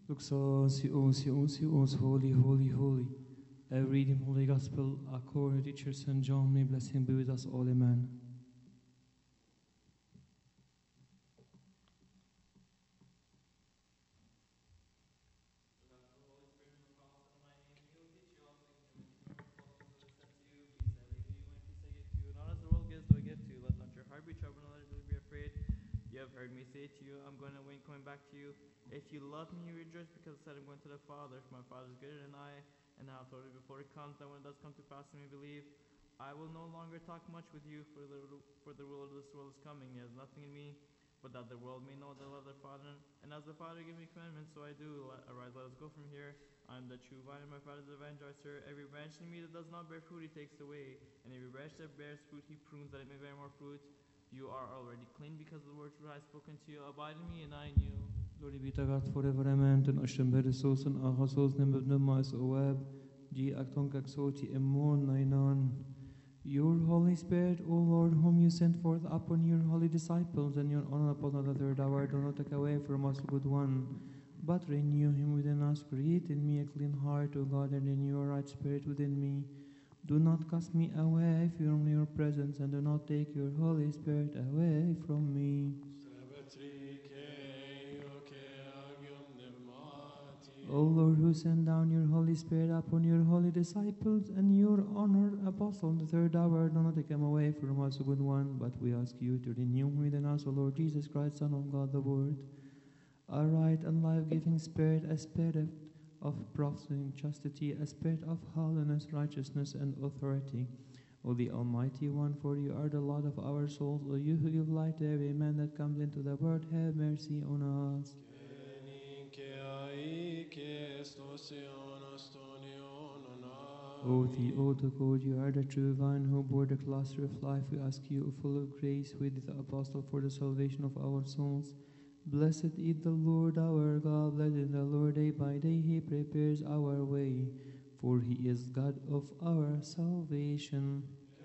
Luxos, holy, holy, holy. A reading Holy Gospel according to Teacher St. John, may blessing be with us all, amen. Not as the world gives, do I give to you. Let not your heart be troubled, nor let it be afraid. You have heard me say to you, I'm going away and coming back to you. If you love me, you rejoice because I said I'm going to the Father. For my Father is greater than I, and I have told you before it comes, that when it does come to pass, you may believe. I will no longer talk much with you, for the ruler of this world is coming. He has nothing in me, but that the world may know that I love their Father. And as the Father gave me commandments, so I do. Arise, let us go from here. I am the true vine, and my Father is the vine dresser. Every branch in me that does not bear fruit, he takes away. And every branch that bears fruit, he prunes, that it may bear more fruit. You are already clean because of the words which I have spoken to you. Abide in me, and I in you. Glory be to God forever, amen. Ten ashtem beresos and achasos nebebnemas oab, di acton caxoti emon nainan. Your Holy Spirit, O Lord, whom you sent forth upon your holy disciples and your honor upon the third hour, do not take away from us, good one, but renew him within us. Create in me a clean heart, O God, and renew a right spirit within me. Do not cast me away from your presence, and do not take your Holy Spirit away from me. O Lord, who sent down your Holy Spirit upon your holy disciples and your honored apostle in the third hour, do not take him away from us, O good one, but we ask you to renew within us, O Lord Jesus Christ, Son of God, the Word, a right and life-giving spirit, a spirit of prophecy, chastity, a spirit of holiness, righteousness, and authority. O the Almighty One, for you are the Lord of our souls, O you who give light to every man that comes into the world, have mercy on us. O Theotokos, you are the true vine who bore the cluster of life. We ask you, full of grace, with the apostle, for the salvation of our souls. Blessed is the Lord our God, blessed the Lord day by day, he prepares our way, for he is God of our salvation.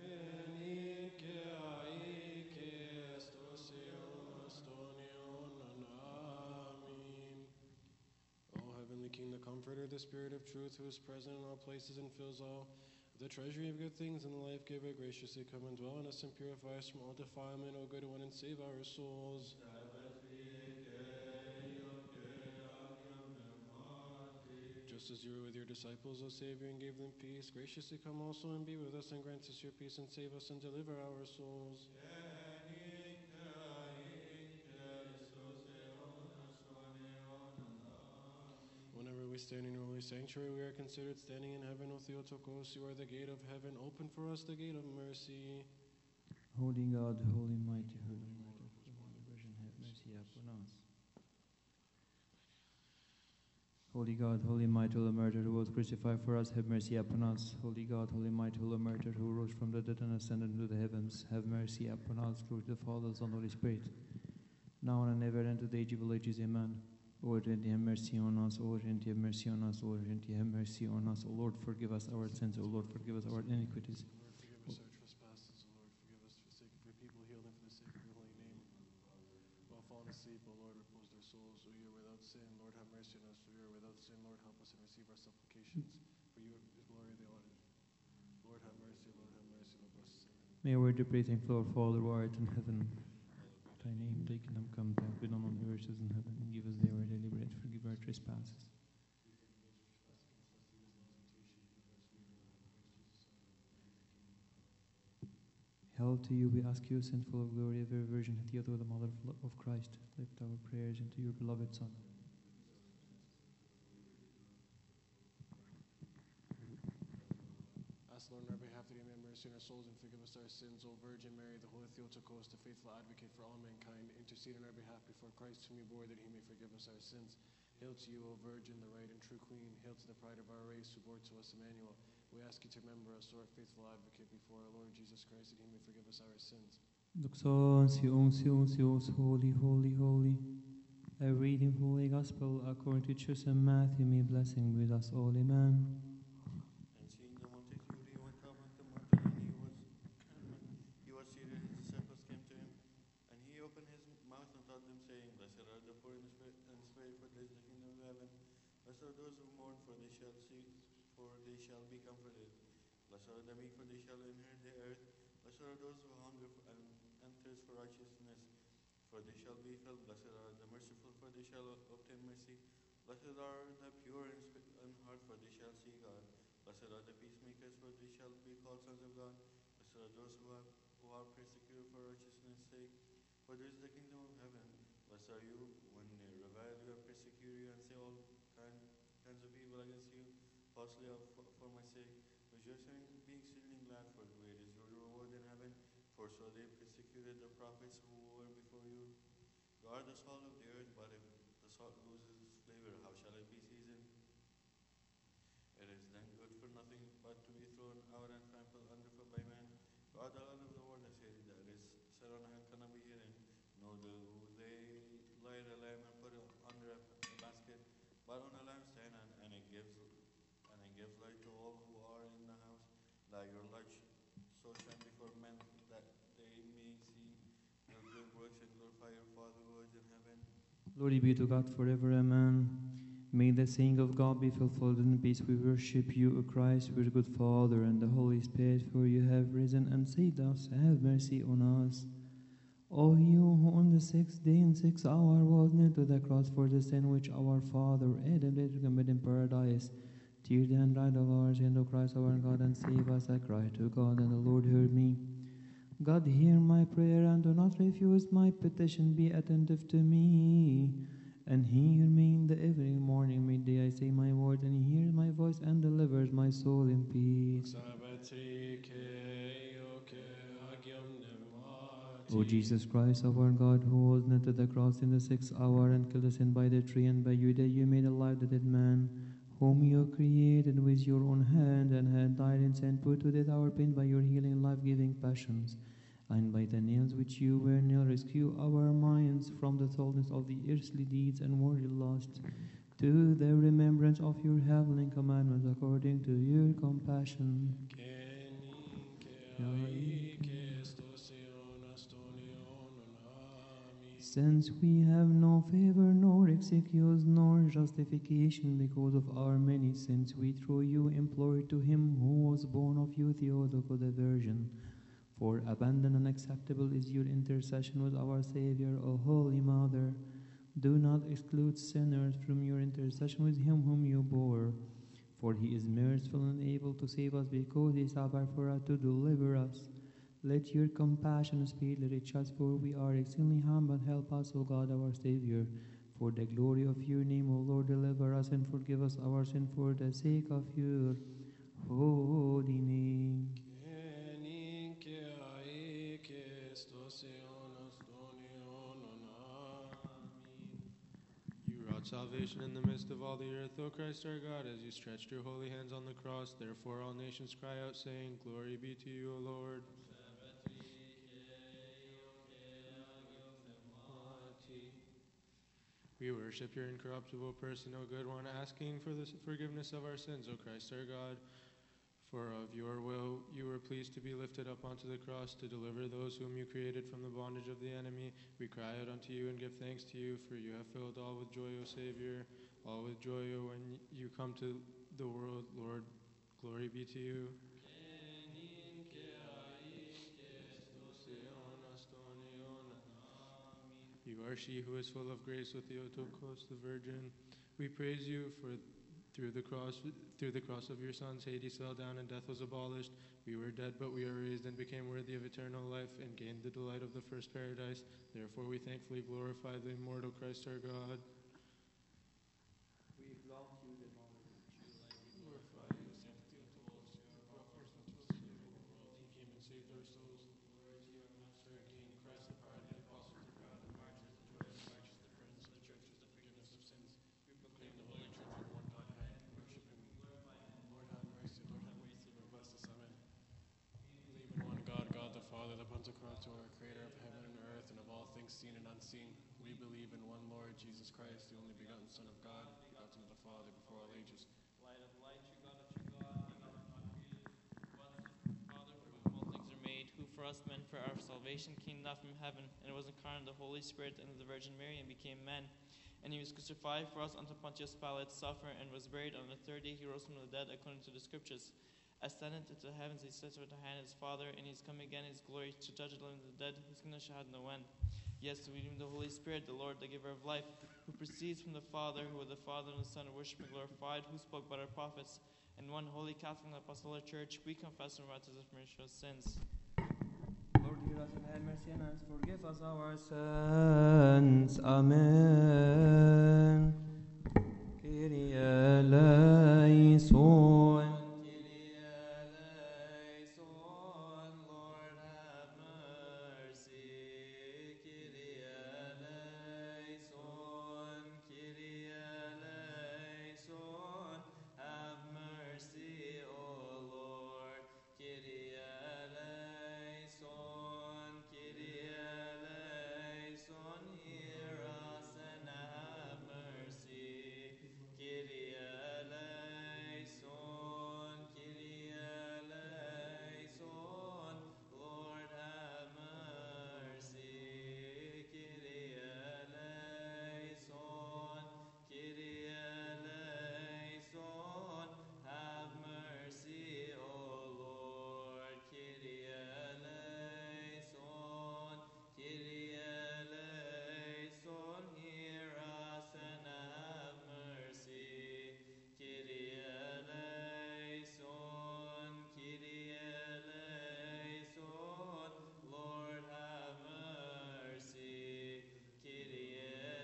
King, the Comforter, the Spirit of truth, who is present in all places and fills all the treasury of good things in the life giver, graciously come and dwell in us and purify us from all defilement, O good one, and save our souls. Just as you were with your disciples, O Savior, and gave them peace, graciously come also and be with us and grant us your peace and save us and deliver our souls. Whenever we stand in your holy sanctuary, we are considered standing in heaven. O Theotokos, you are the gate of heaven. Open for us the gate of mercy. Holy God, holy mighty, holy mighty, holy Virgin, have mercy upon us. Holy God, holy mighty, holy martyr, who was crucified for us, have mercy upon us. Holy God, holy mighty, holy martyr, who rose from the dead and ascended into the heavens, have mercy upon us. Glory to the Father, Son, and Holy Spirit, now and ever, and to the age of all ages. Amen. O Lord, have mercy on us. O Lord, have mercy on us. O Lord, have mercy on us. O Lord, forgive us our sins. O Lord, forgive us our iniquities. Lord, forgive us our trespasses. O Lord, forgive us for the sake of your people, heal them for the sake of your holy name. While fallen asleep, O Lord, repose their souls. O you are without sin, Lord, have mercy on us. For you are without sin, Lord, help us and receive our supplications. For you is glory the honor. Lord, have mercy, Lord, have mercy, Lord, bless us. May our word be praised and flow, Father, who art in heaven. Thy name, thy kingdom come, thy will be done on earth as in heaven. And give us daily our daily bread, forgive our trespasses. Hail to you, we ask you, Saint full of glory, ever Virgin, Theodore, the Mother of Christ, lift our prayers into your beloved Son. Ask, Lord, on our behalf that you may have mercy on our souls and forgive us our sins. O Virgin Mary, the Holy Theotokos, the faithful advocate for all mankind, intercede on our behalf before Christ, whom you bore, that he may forgive us our sins. Hail to you, O Virgin, the right and true Queen. Hail to the pride of our race, who bore to us Emmanuel. We ask you to remember us, O our faithful advocate, before our Lord Jesus Christ, that he may forgive us our sins. Doxos, holy, holy, holy. A reading of Holy Gospel according to Church St. Matthew, may blessing with us all, amen. And seeing the multitude, he went up on the mountain, and he was seated, his disciples came to him, and he opened his mouth and taught them, saying, Blessed are the poor in spirit, for theirs is the kingdom of heaven. Blessed are those who mourn, for they shall be comforted. Blessed are the meek, for they shall inherit the earth. Blessed are those who hunger and thirst for righteousness, for they shall be filled. Blessed are the merciful, for they shall obtain mercy. Blessed are the pure in heart, for they shall see God. Blessed are the peacemakers, for they shall be called sons of God. Blessed are those who are persecuted for righteousness' sake, for theirs is the kingdom of heaven. Blessed are you when they revile you and persecute you and say all kinds of evil against you, falsely for my sake. Rejoice and be exceedingly glad, for great is your reward in heaven. For so they persecuted the prophets who were before you. You are the salt of the earth, but if the salt loses its flavor, how shall it be seasoned? It is then good for nothing but to be thrown out and trampled underfoot by men. You are the light of the world, a city that is set on a hill cannot be hidden. Nor do they light a lamp and put it under a basket, but on a lampstand, and it gives light to all who are in the house. Let your light so shine before men that they may see your good works and glorify your Father who is in heaven. Glory be to God forever, amen. May the saying of God be fulfilled in peace. We worship you, O Christ, your good Father, and the Holy Spirit, for you have risen and saved us. Have mercy on us. O you who on the 6th day and 6th hour was nailed to the cross for the sin which our father Adam did commit in paradise, tear the handwriting of our sin, O Christ our God, and save us. I cried to God, and the Lord heard me. God, hear my prayer, and do not refuse my petition. Be attentive to me, and hear me in the evening, morning, midday. I say my word, and he hears my voice, and delivers my soul in peace. O Jesus Christ, our God, who was nailed to the cross in the 6th hour and killed us in by the tree, and by you that you made alive the dead man, whom you created with your own hand, and had died in sin, put to death our pain by your healing, life-giving passions, and by the nails which you were nailed, rescue our minds from the dullness of the earthly deeds and worldly lusts, to the remembrance of your heavenly commandments, according to your compassion. Since we have no favor, nor excuse, nor justification because of our many sins, we through you implore to him who was born of you, Theotokos the Virgin. For abundant and acceptable is your intercession with our Savior, O Holy Mother. Do not exclude sinners from your intercession with him whom you bore. For he is merciful and able to save us, because he suffered for us to deliver us. Let your compassion speedily reach us, for we are exceedingly humble. Help us, O God, our Savior. For the glory of your name, O Lord, deliver us and forgive us our sin for the sake of your holy name. You wrought salvation in the midst of all the earth, O Christ our God, as you stretched your holy hands on the cross. Therefore all nations cry out, saying, Glory be to you, O Lord. We worship your incorruptible person, O good one, asking for the forgiveness of our sins, O Christ our God. For of your will you were pleased to be lifted up onto the cross to deliver those whom you created from the bondage of the enemy. We cry out unto you and give thanks to you, for you have filled all with joy, O Savior, all with joy, O when you come to the world, Lord. Glory be to you. You are she who is full of grace, with Theotokos the Virgin. We praise you, for through the cross of your Son, Hades fell down and death was abolished. We were dead, but we are raised and became worthy of eternal life and gained the delight of the first paradise. Therefore we thankfully glorify the immortal Christ our God. We exalt you, the Lord. Glorify you, Saint Theotokos. You brought forth unto us the Savior of the world. He came and saved our souls. Glory to you, our Master and King, Christ the Father, the apostles, the proud, the martyrs, the joy of the righteous, the friends of the churches, the forgiveness of sins. We proclaim the Holy Trinity, one Godhead. Worship him. Lord have mercy, Lord have mercy, Lord bless us, amen. Believe in one God, God the Father, the Pantocrator, creator of heaven and earth, and of all things seen and unseen. We believe in one Lord, Jesus Christ, the only begotten Son of God, begotten of the Father before all ages. Light of light, true God of true God, begotten of not created, one Father from whom all things are made, who for us men, for our salvation, came down from heaven, and was incarnate of the Holy Spirit and of the Virgin Mary, and became man, And he was crucified for us unto Pontius Pilate, suffered, and was buried. On the third day he rose from the dead, according to the Scriptures. Ascended into the heavens, he sits with the hand of his Father, and he's come again in his glory to judge the living and the dead, whose kingdom shall have no end. Yes, we believe in the Holy Spirit, the Lord, the giver of life, who proceeds from the Father, who with the Father and the Son are worshipped and glorified, who spoke by our prophets. In one holy Catholic and Apostolic Church, we confess and baptize for remission of sins. Lord, hear us and have mercy on us. Forgive us our sins. Amen. Kyrie eleison. Kyrie eleison, Lord have mercy. Kyrie eleison, Kyrie eleison, have mercy, O Lord. Kyrie eleison, Kyrie eleison, hear us and have mercy. Kyrie eleison, Kyrie eleison, Lord have mercy. Kyrie eleison, Kyrie eleison, have mercy, O Lord. Kyrie eleison, Kyrie eleison, hear us and have mercy. Kyrie eleison, Kyrie eleison, Lord have mercy. Kyrie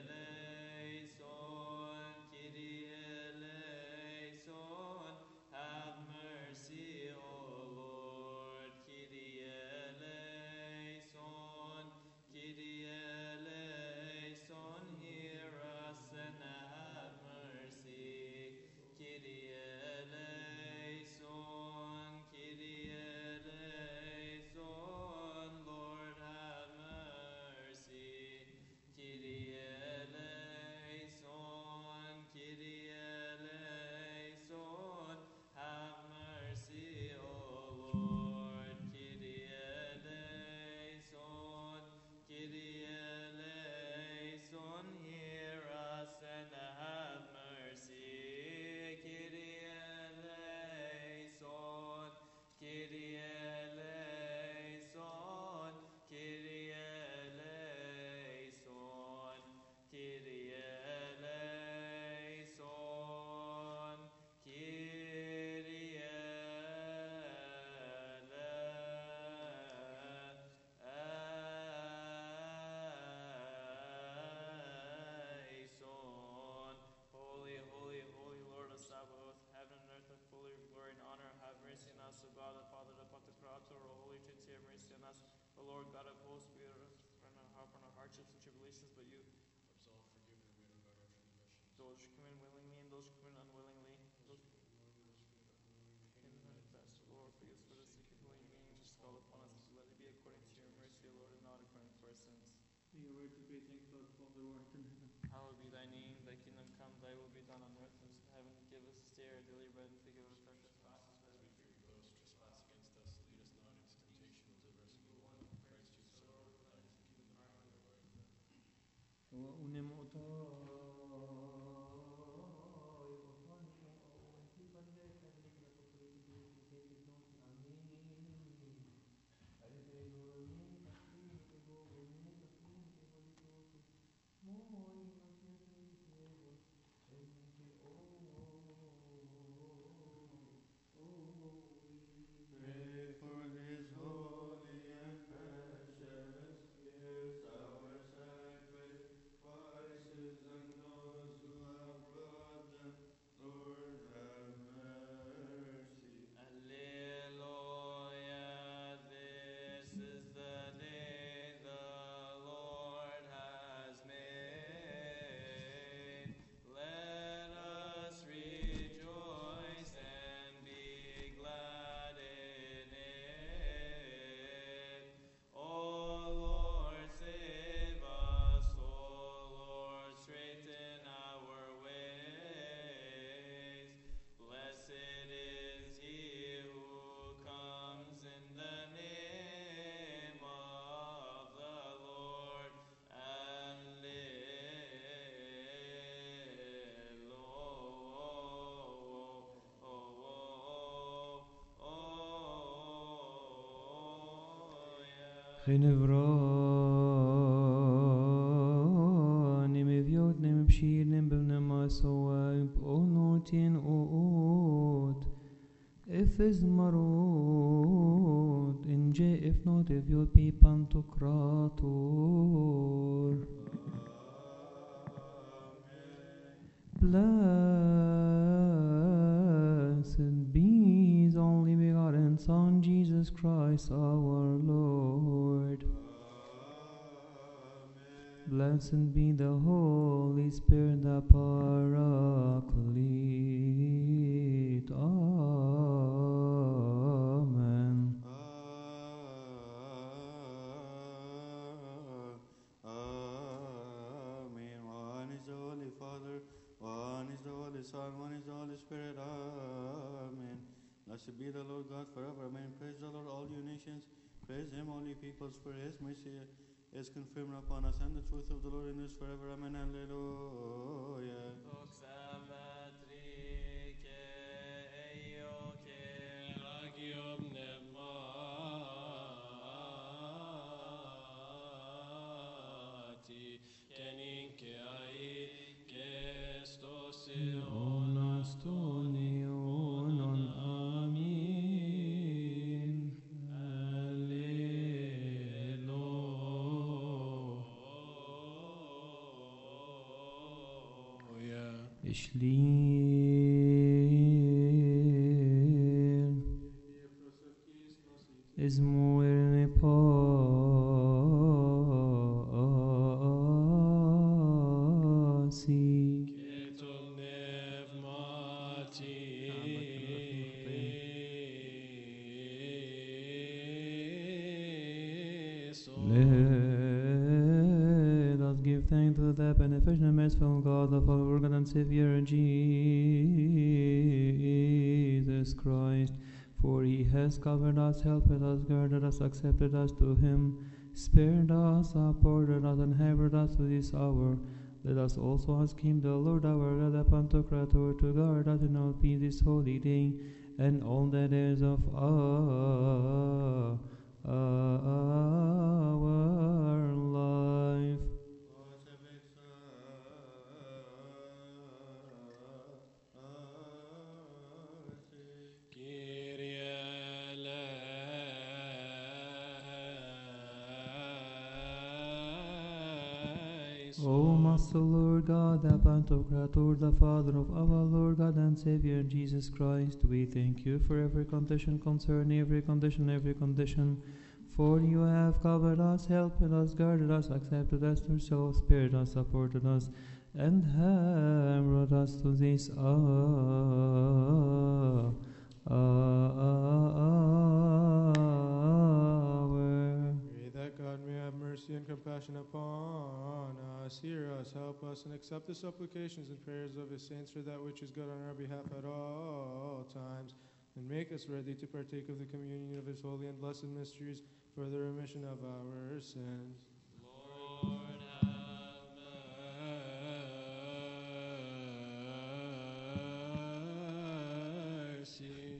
eleison, Kyrie eleison, have mercy, O Lord. Kyrie eleison, Kyrie eleison, hear us and have mercy. Kyrie eleison, Kyrie eleison, Lord have mercy. Kyrie eleison, Kyrie eleison, have mercy, O Lord. Kyrie eleison, Kyrie eleison, hear us and have mercy. Kyrie eleison, Kyrie eleison, Kyrie eleison, Kyrie eleison, Kyrie eleison. Holy, holy, holy Lord of Sabaoth, heaven and earth are full of your glory and honor. Have mercy on us, O God, the Father, the Pantocrator, O Holy Trinity, have mercy on us. O Lord God of hosts, we are on our hardships and tribulations, but you Absolve, forgive, and remit our transgressions. those who come in willingly and those who come in unwillingly. Those who confess, Lord, forgive us for the sake of holy name, which is called upon us. Let it be according to your mercy, O Lord, and not according to our sins. Your word to great thanks, Lord, Father, who art in heaven. Hallowed be thy name, thy kingdom come, thy will be done on earth as in heaven. Give us this day our daily bread, and forgive us our trespasses, as we forgive Those who trespass against us, lead us not into temptation, deliver us from evil. Christ Jesus our Lord, for thine is the kingdom, the power, and the glory forever. وأنم Pray for these holy and precious gifts, our sacrifice. Nevranim evjotnim bshirnim bevnem soaib onotin oot. If is marot inje if not evjot pipan to krator. Blessed be His only begotten Son, Jesus Christ our Lord. Blessed be the Holy Spirit, the Paraclete. Amen. Amen. One is the Holy Father, one is the Holy Son, one is the Holy Spirit. Amen. Blessed be the Lord God forever. Amen. Praise the Lord, all you nations. Praise Him, all you peoples, for His mercy is confirmed upon us, and the truth of the Lord endures forever. Amen. Hallelujah. Onastonionon. Amen. Hallelujah. Ishlir is muerne pasi. Ketum Let us give thanks to the beneficent and merciful God of our Lord and Savior Jesus Christ. For He has covered us, helped us, guarded us, accepted us to Him, spared us, supported us, and helped us to this hour. Let us also ask Him, the Lord our God, the Pantocrator, to guard us in all peace this holy day, and all the days of our life. O Master Lord God, the Pantocrator, the Father of our Lord God and Savior Jesus Christ, we thank you for every condition, concerning every condition. For you have covered us, helped us, guarded us, accepted us to yourself, spared us, supported us, and have brought us to this hour. Pray that God may have mercy and compassion upon us, hear us, help us, and accept the supplications and prayers of His saints for that which is good on our behalf at all times, and make us ready to partake of the communion of His holy and blessed mysteries for the remission of our sins. Lord, have mercy.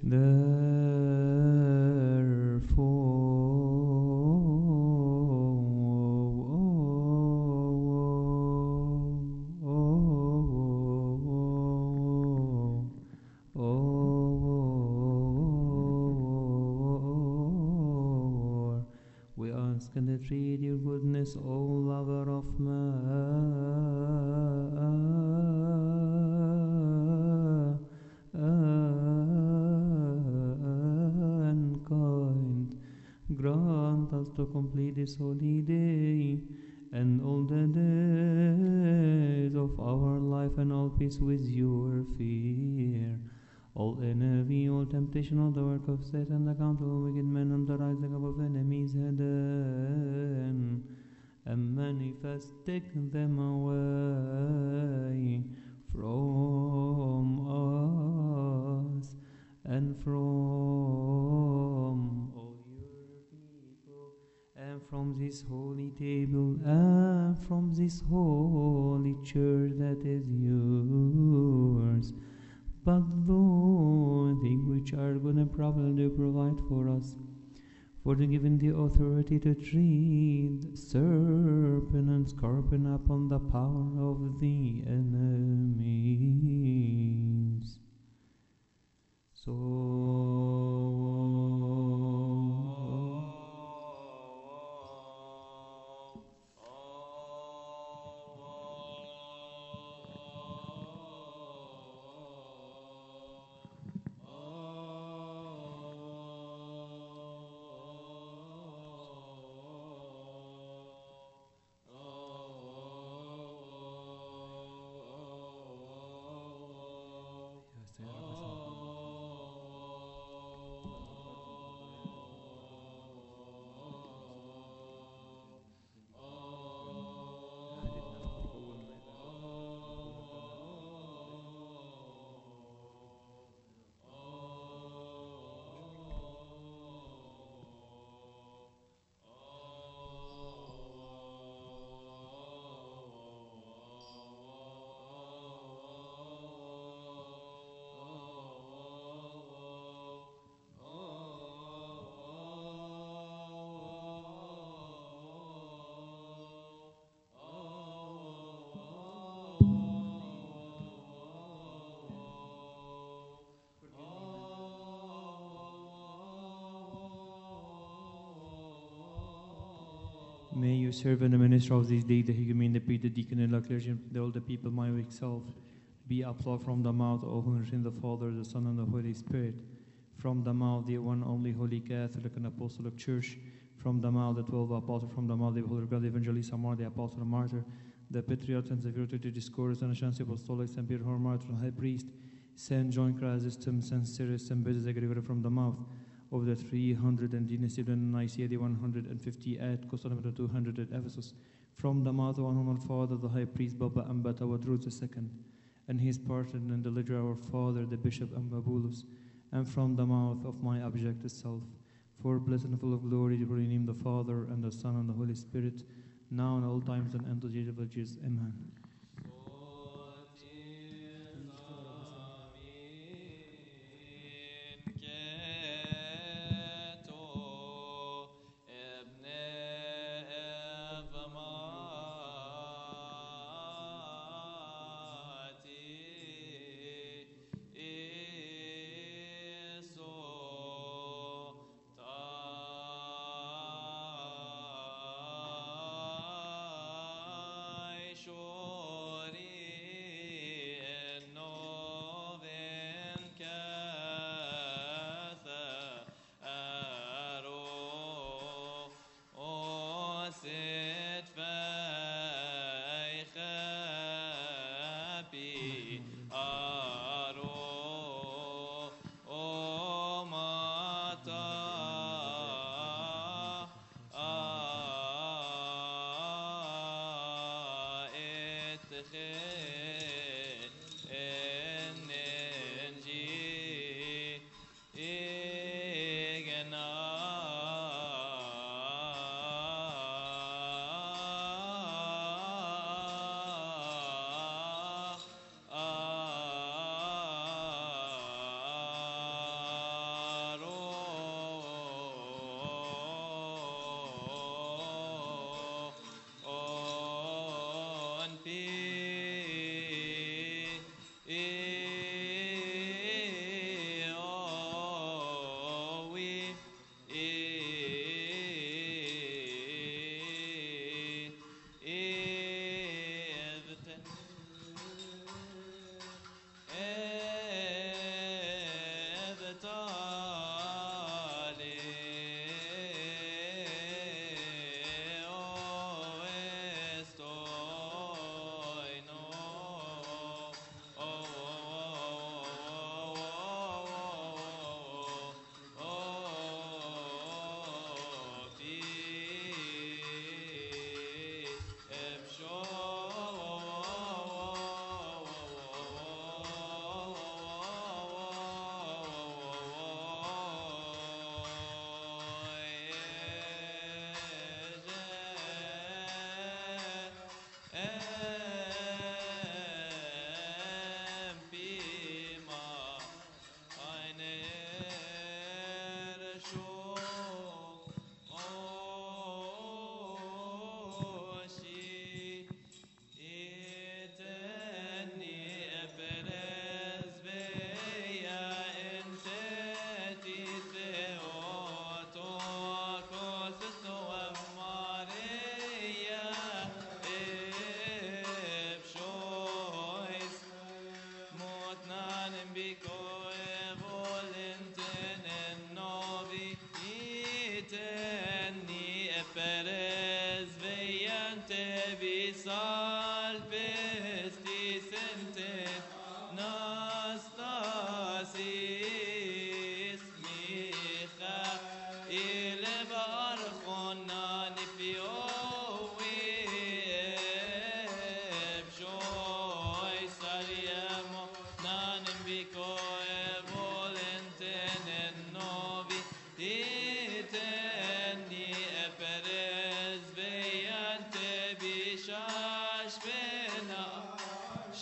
We ask and entreat your goodness, O lover of mankind. Grant us to complete this holy day and all the days of our life, and all peace with your fear. All envy, all temptation, all the work of Satan, the counsel of wicked men, and the rising up of enemies hidden, and manifesting them away from us and from all your people, and from this holy table, and from this holy church that is yours. But those things which are good and proper do provide for us. For given the authority to tread serpent and scorpion upon the power of the enemies. May you serve in the ministry of this day, the Higumen, the priest, the deacon, and the clergy, and all the people, my weak self, be applauded from the mouth of in the Father, the Son, and the Holy Spirit, from the mouth the one only Holy Catholic and Apostolic Church, from the mouth the 12 apostles, from the mouth the Holy God, the Evangelist, Amar, the Apostle, and Martyr, the Patriarchs and the Virtue, the Discourse, and the Chance Apostolic, Saint Peter, Martyr, and High Priest, Saint John Chrysostom, Saint Cyrus, and Basil Gregory, from the mouth of the 300 and Dynasty and Nicaea, the 150 at Constantinople, 200 at Ephesus, from the mouth of our honorable Father, the High Priest Baba Ambata Wadruz II, and his partner and the leader, our Father, the Bishop Ambabulus, and from the mouth of my abject self, for blessed and full of glory, to name the Father, and the Son, and the Holy Spirit, now and all times and unto the age of ages. Amen.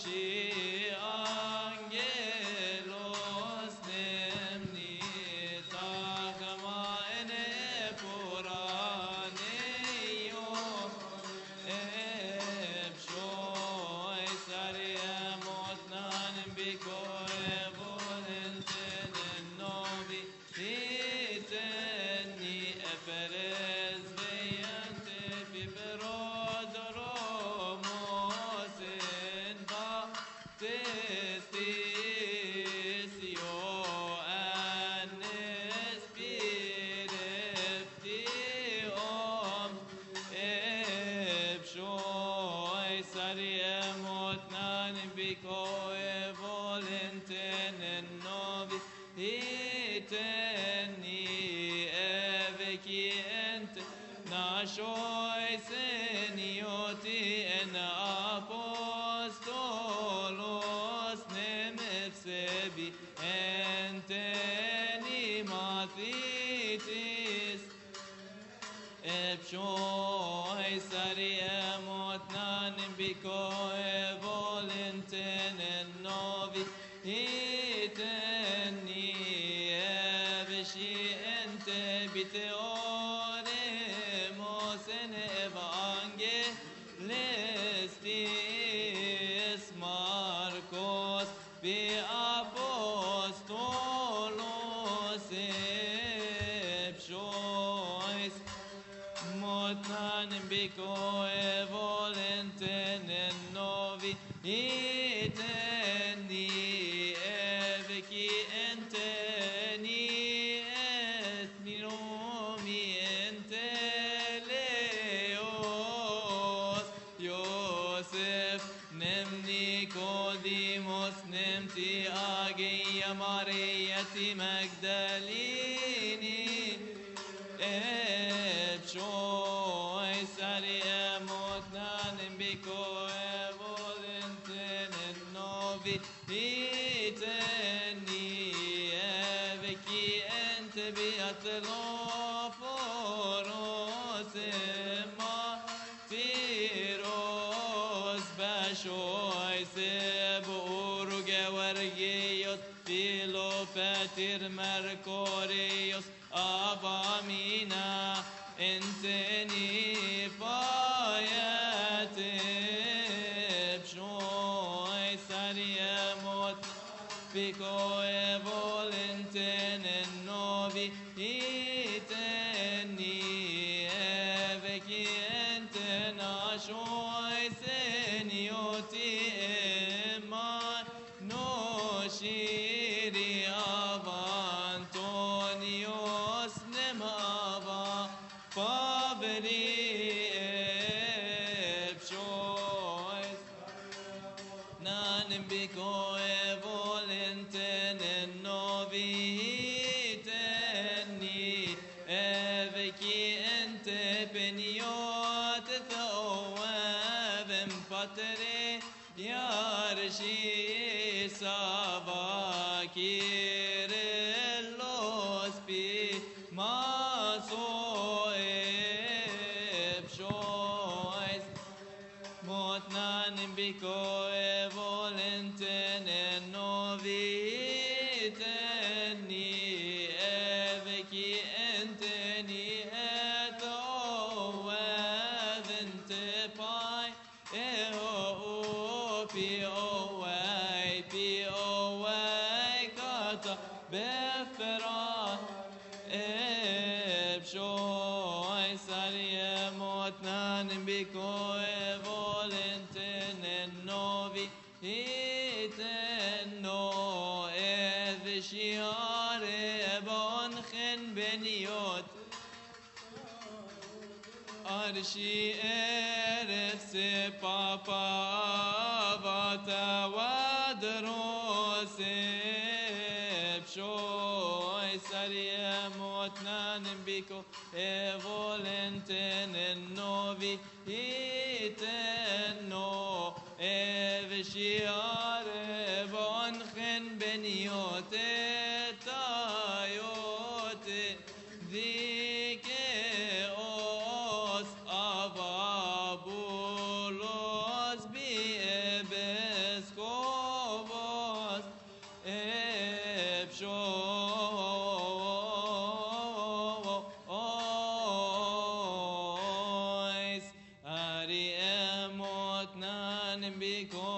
Ava bulos bi ebesko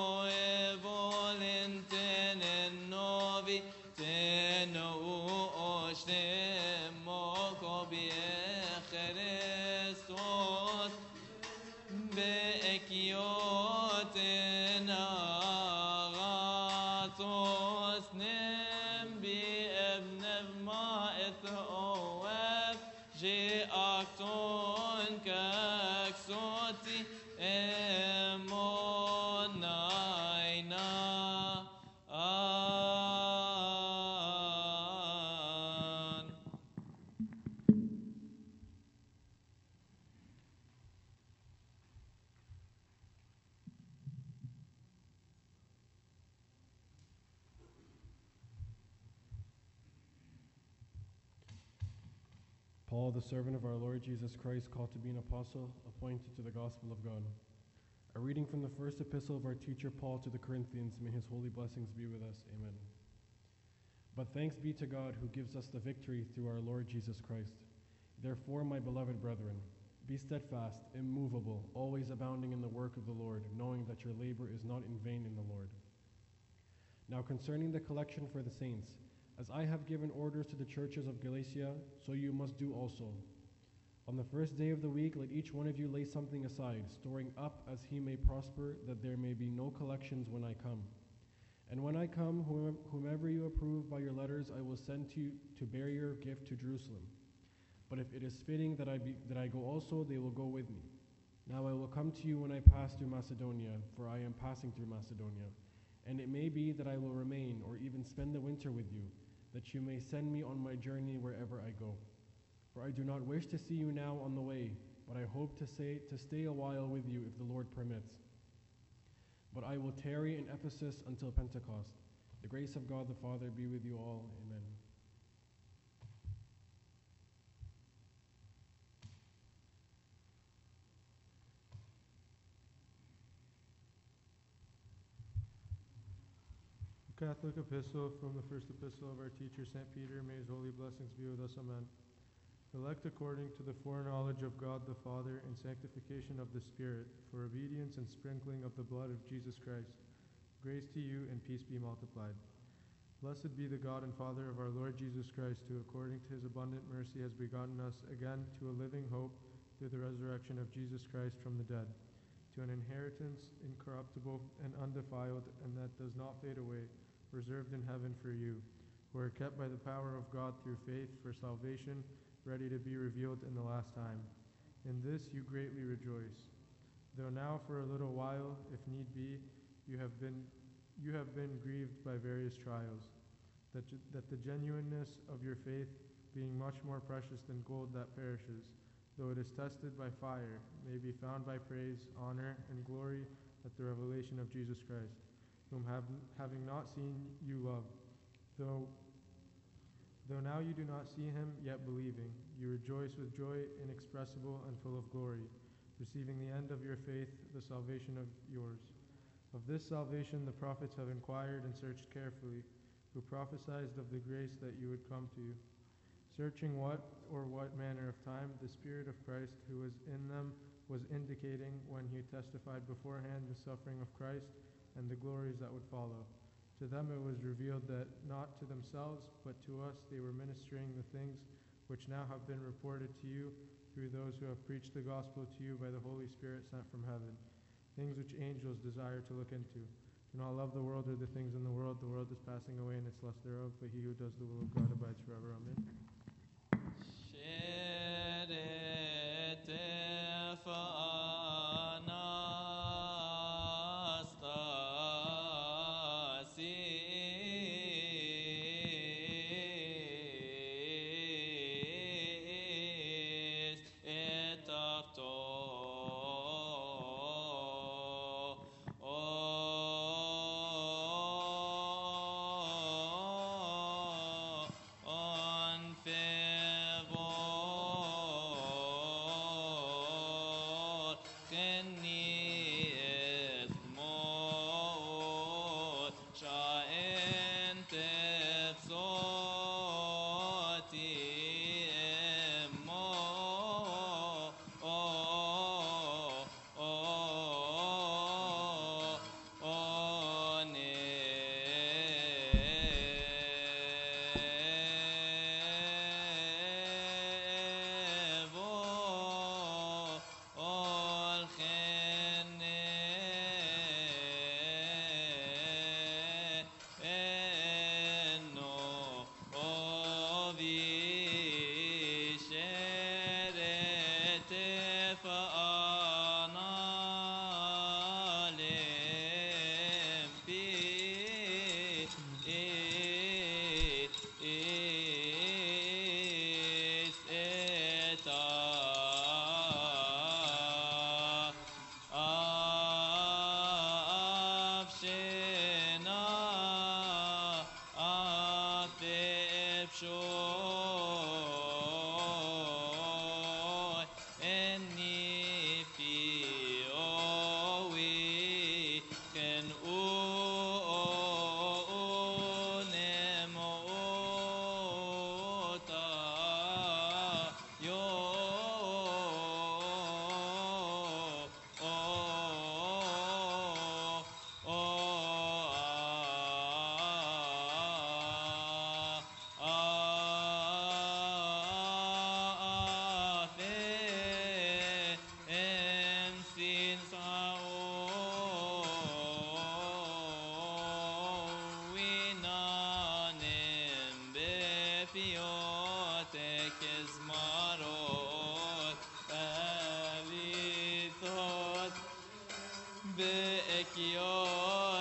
e volenten en novi tenu oshtem mokobi Christos beekioten agathos nem bi ebnev ma et oev je acton kaksoti emonaina an. Paul, the servant of our Lord Jesus Christ, called to be an apostle, appointed to the gospel of God. A reading from the first epistle of our teacher Paul to the Corinthians. May his holy blessings be with us. Amen. But thanks be to God who gives us the victory through our Lord Jesus Christ. Therefore, my beloved brethren, be steadfast, immovable, always abounding in the work of the Lord, knowing that your labor is not in vain in the Lord. Now concerning the collection for the saints, as I have given orders to the churches of Galatia, so you must do also. On the first day of the week, let each one of you lay something aside, storing up as he may prosper, that there may be no collections when I come. And when I come, whomever you approve by your letters, I will send to you to bear your gift to Jerusalem. But if it is fitting that I go also, they will go with me. Now I will come to you when I pass through Macedonia, for I am passing through Macedonia. And it may be that I will remain, or even spend the winter with you, that you may send me on my journey wherever I go. For I do not wish to see you now on the way, but I hope to stay a while with you if the Lord permits. But I will tarry in Ephesus until Pentecost. The grace of God the Father be with you all. Amen. Catholic epistle from the first epistle of our teacher St. Peter. May his holy blessings be with us. Amen. Elect according to the foreknowledge of God the Father and sanctification of the Spirit, for obedience and sprinkling of the blood of Jesus Christ. Grace to you and peace be multiplied. Blessed be the God and Father of our Lord Jesus Christ, who according to his abundant mercy has begotten us again to a living hope through the resurrection of Jesus Christ from the dead, to an inheritance incorruptible and undefiled, and that does not fade away, reserved in heaven for you, who are kept by the power of God through faith for salvation, ready to be revealed in the last time. In this you greatly rejoice, though now for a little while, if need be, you have been grieved by various trials, that the genuineness of your faith, being much more precious than gold that perishes, though it is tested by fire, may be found by praise, honor, and glory at the revelation of Jesus Christ, whom having not seen you love, though now you do not see him, yet believing, you rejoice with joy inexpressible and full of glory, receiving the end of your faith, the salvation of yours. Of this salvation the prophets have inquired and searched carefully, who prophesied of the grace that you would come to you, searching what manner of time the Spirit of Christ who was in them was indicating when he testified beforehand the suffering of Christ and the glories that would follow. To them it was revealed that not to themselves, but to us they were ministering the things which now have been reported to you through those who have preached the gospel to you by the Holy Spirit sent from heaven, things which angels desire to look into. Do not love the world or the things in the world. The world is passing away and its lust thereof, but he who does the will of God abides forever. Amen.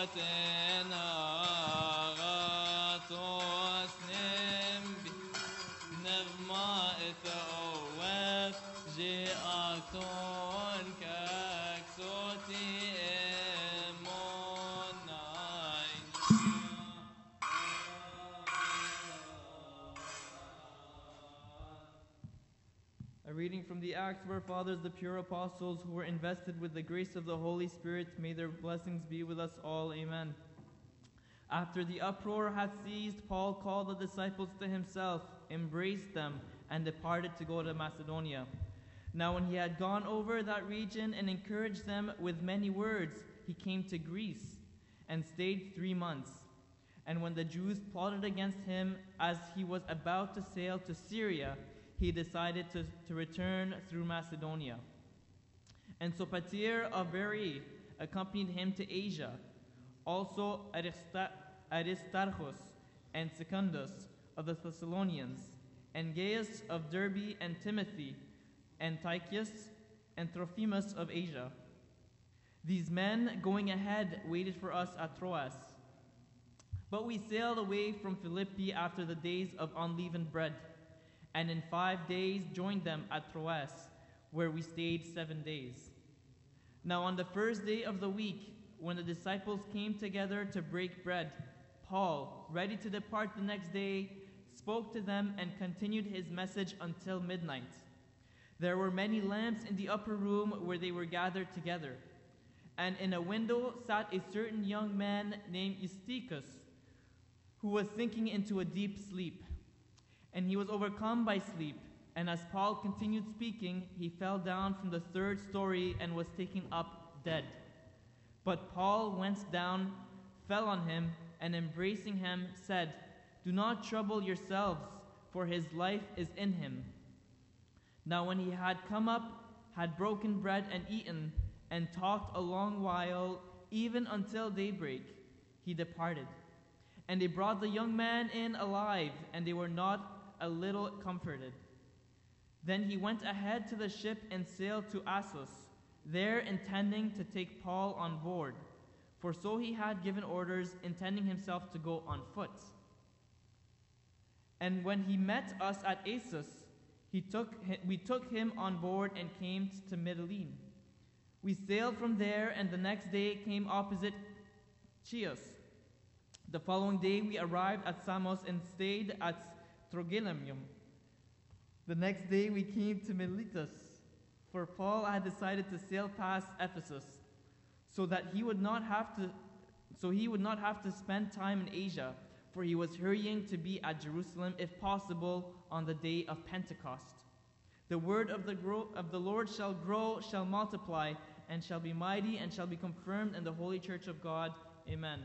Tena Gatos Nimbi Nevma Ethoef Je Acton Kaxoti Emonai. A reading from the Acts of our fathers, the pure apostles, who were invested with the grace of the Holy Spirit. May their blessings be with us all. Amen. After the uproar had ceased, Paul called the disciples to himself, embraced them, and departed to go to Macedonia. Now when he had gone over that region and encouraged them with many words, he came to Greece and stayed 3 months. And when the Jews plotted against him as he was about to sail to Syria, he decided to return through Macedonia. And Sopater of Berea accompanied him to Asia. Also Aristarchus and Secundus of the Thessalonians, and Gaius of Derbe, and Timothy, and Tychicus, and Trophimus of Asia. These men, going ahead, waited for us at Troas. But we sailed away from Philippi after the days of unleavened bread, and in 5 days joined them at Troas, where we stayed 7 days. Now on the first day of the week, when the disciples came together to break bread, Paul, ready to depart the next day, spoke to them and continued his message until midnight. There were many lamps in the upper room where they were gathered together. And in a window sat a certain young man named Eutychus, who was sinking into a deep sleep. And he was overcome by sleep. And as Paul continued speaking, he fell down from the 3rd story and was taken up dead. But Paul went down, fell on him, and embracing him, said, "Do not trouble yourselves, for his life is in him." Now when he had come up, had broken bread and eaten, and talked a long while, even until daybreak, he departed. And they brought the young man in alive, and they were not a little comforted. Then he went ahead to the ship and sailed to Assos, there intending to take Paul on board, for so he had given orders, intending himself to go on foot. And when he met us at Assos, we took him on board and came to Mytilene. We sailed from there, and the next day came opposite Chios. The following day we arrived at Samos and stayed at Trogyllium. The next day we came to Miletus, for Paul had decided to sail past Ephesus, so he would not have to spend time in Asia, for he was hurrying to be at Jerusalem, if possible, on the day of Pentecost. The word of the Lord shall grow, shall multiply, and shall be mighty, and shall be confirmed in the holy church of God. Amen.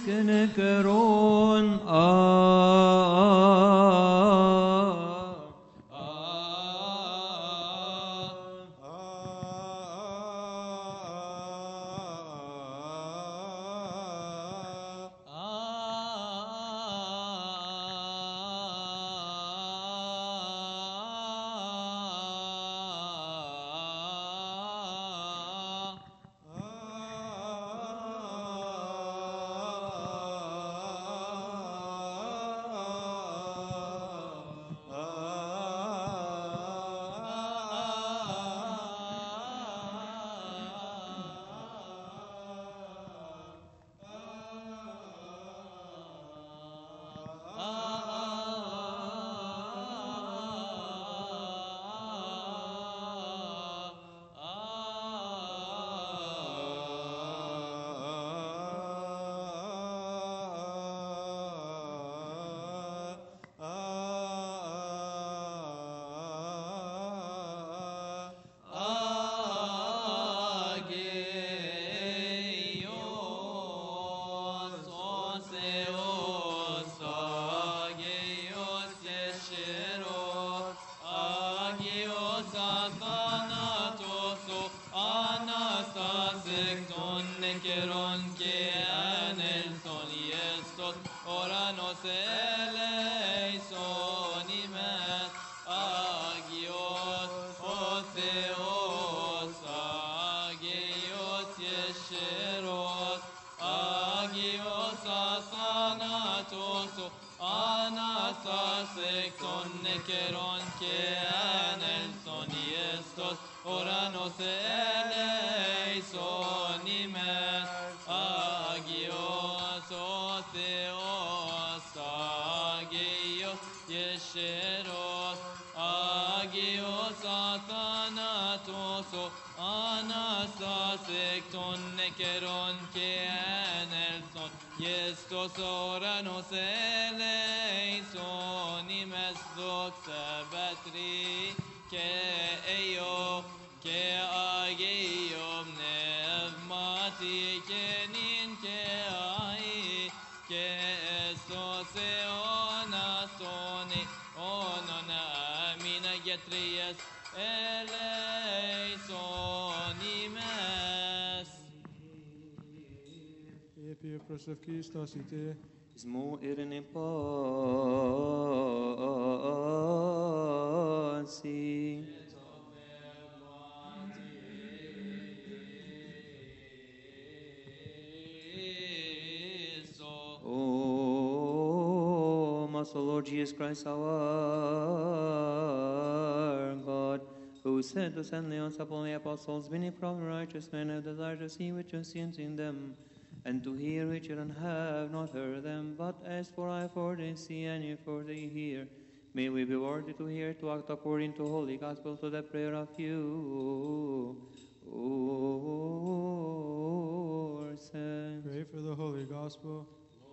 كنكرون Προσευχή Σμού ειρήνη πάση. O most Lord Jesus Christ, our God, who said to send Leons upon the apostles, many from the righteous men have desired to see which have seen in them, and to hear which and have not heard them. But as for I, for they see, and you for they hear, may we be worthy to hear, to act according to holy gospel, to the prayer of you, ourselves. Pray for the holy gospel.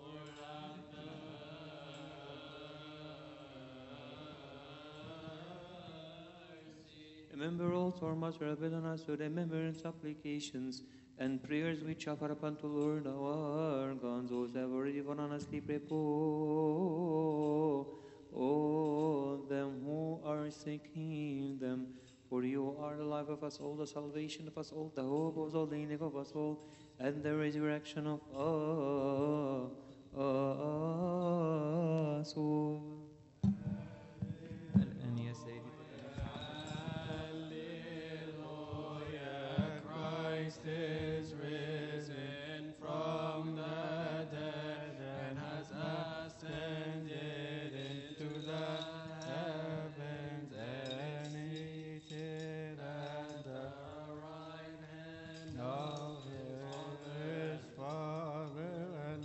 Remember also our Master of us to remember in supplications and prayers which offer upon to Lord our God, those have already gone honestly prepare them who are seeking them. For you are the life of us all, the salvation of us all, the hope of us all, the ending of us all, and the resurrection of us all. And yes, Christ is risen from the dead and has ascended into the heavens and seated at the right hand of his Father and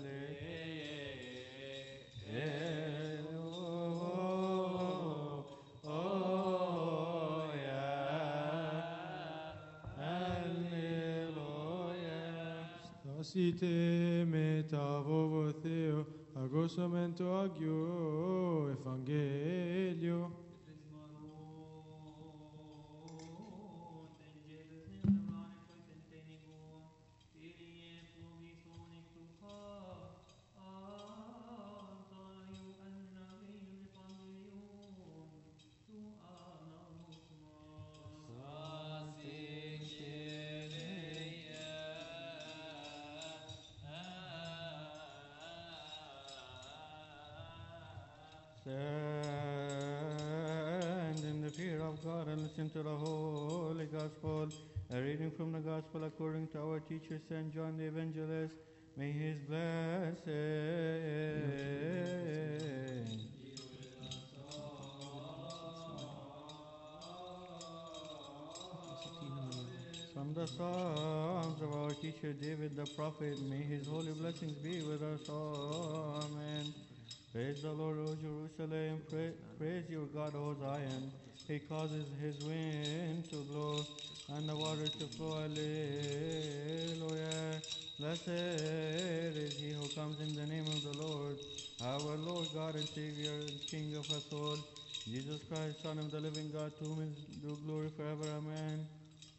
Site metavo Theo, agosamente agio evangelio. Stand in the fear of God and listen to the Holy Gospel. A reading from the Gospel according to our teacher, St. John the Evangelist. May his blessing from the Psalms of our teacher David the prophet. May his holy blessings be with us all. Amen. Praise the Lord, O Jerusalem. Praise your God, O Zion. He causes his wind to blow and the waters to flow. Alleluia. Blessed is he who comes in the name of the Lord, our Lord God and Savior and King of us all, Jesus Christ, Son of the living God, to whom is due glory forever. Amen.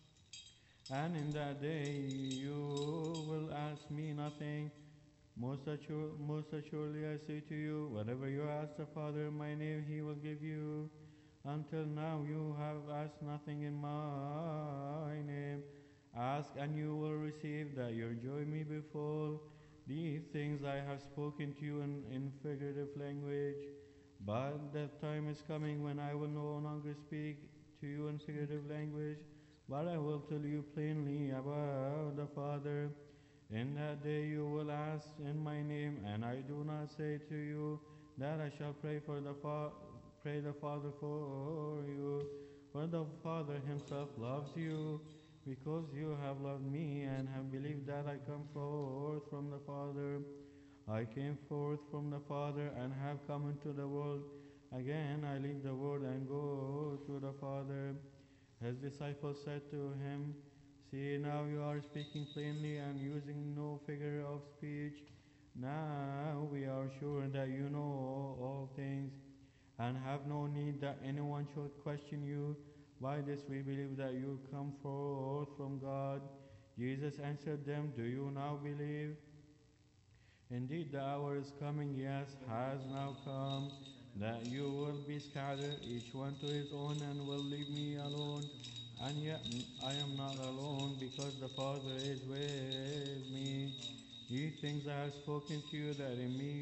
And in that day you will ask me nothing. Most assuredly I say to you, whatever you ask the Father in my name, he will give you. Until now you have asked nothing in my name. Ask and you will receive, that your joy may be full. These things I have spoken to you in figurative language. But the time is coming when I will no longer speak to you in figurative language, but I will tell you plainly about the Father. In that day you will ask in my name, and I do not say to you that I shall pray the Father for you, for the Father himself loves you, because you have loved me and have believed that I come forth from the Father. I came forth from the Father and have come into the world. Again I leave the world and go to the Father. His disciples said to him, see, now you are speaking plainly and using no figure of speech. Now we are sure that you know all things and have no need that anyone should question you. By this we believe that you come forth from God. Jesus answered them, do you now believe? Indeed, the hour is coming, yes, has now come, that you will be scattered, each one to his own, and will leave me alone. And yet I am not alone, because the Father is with me. These things I have spoken to you, that in me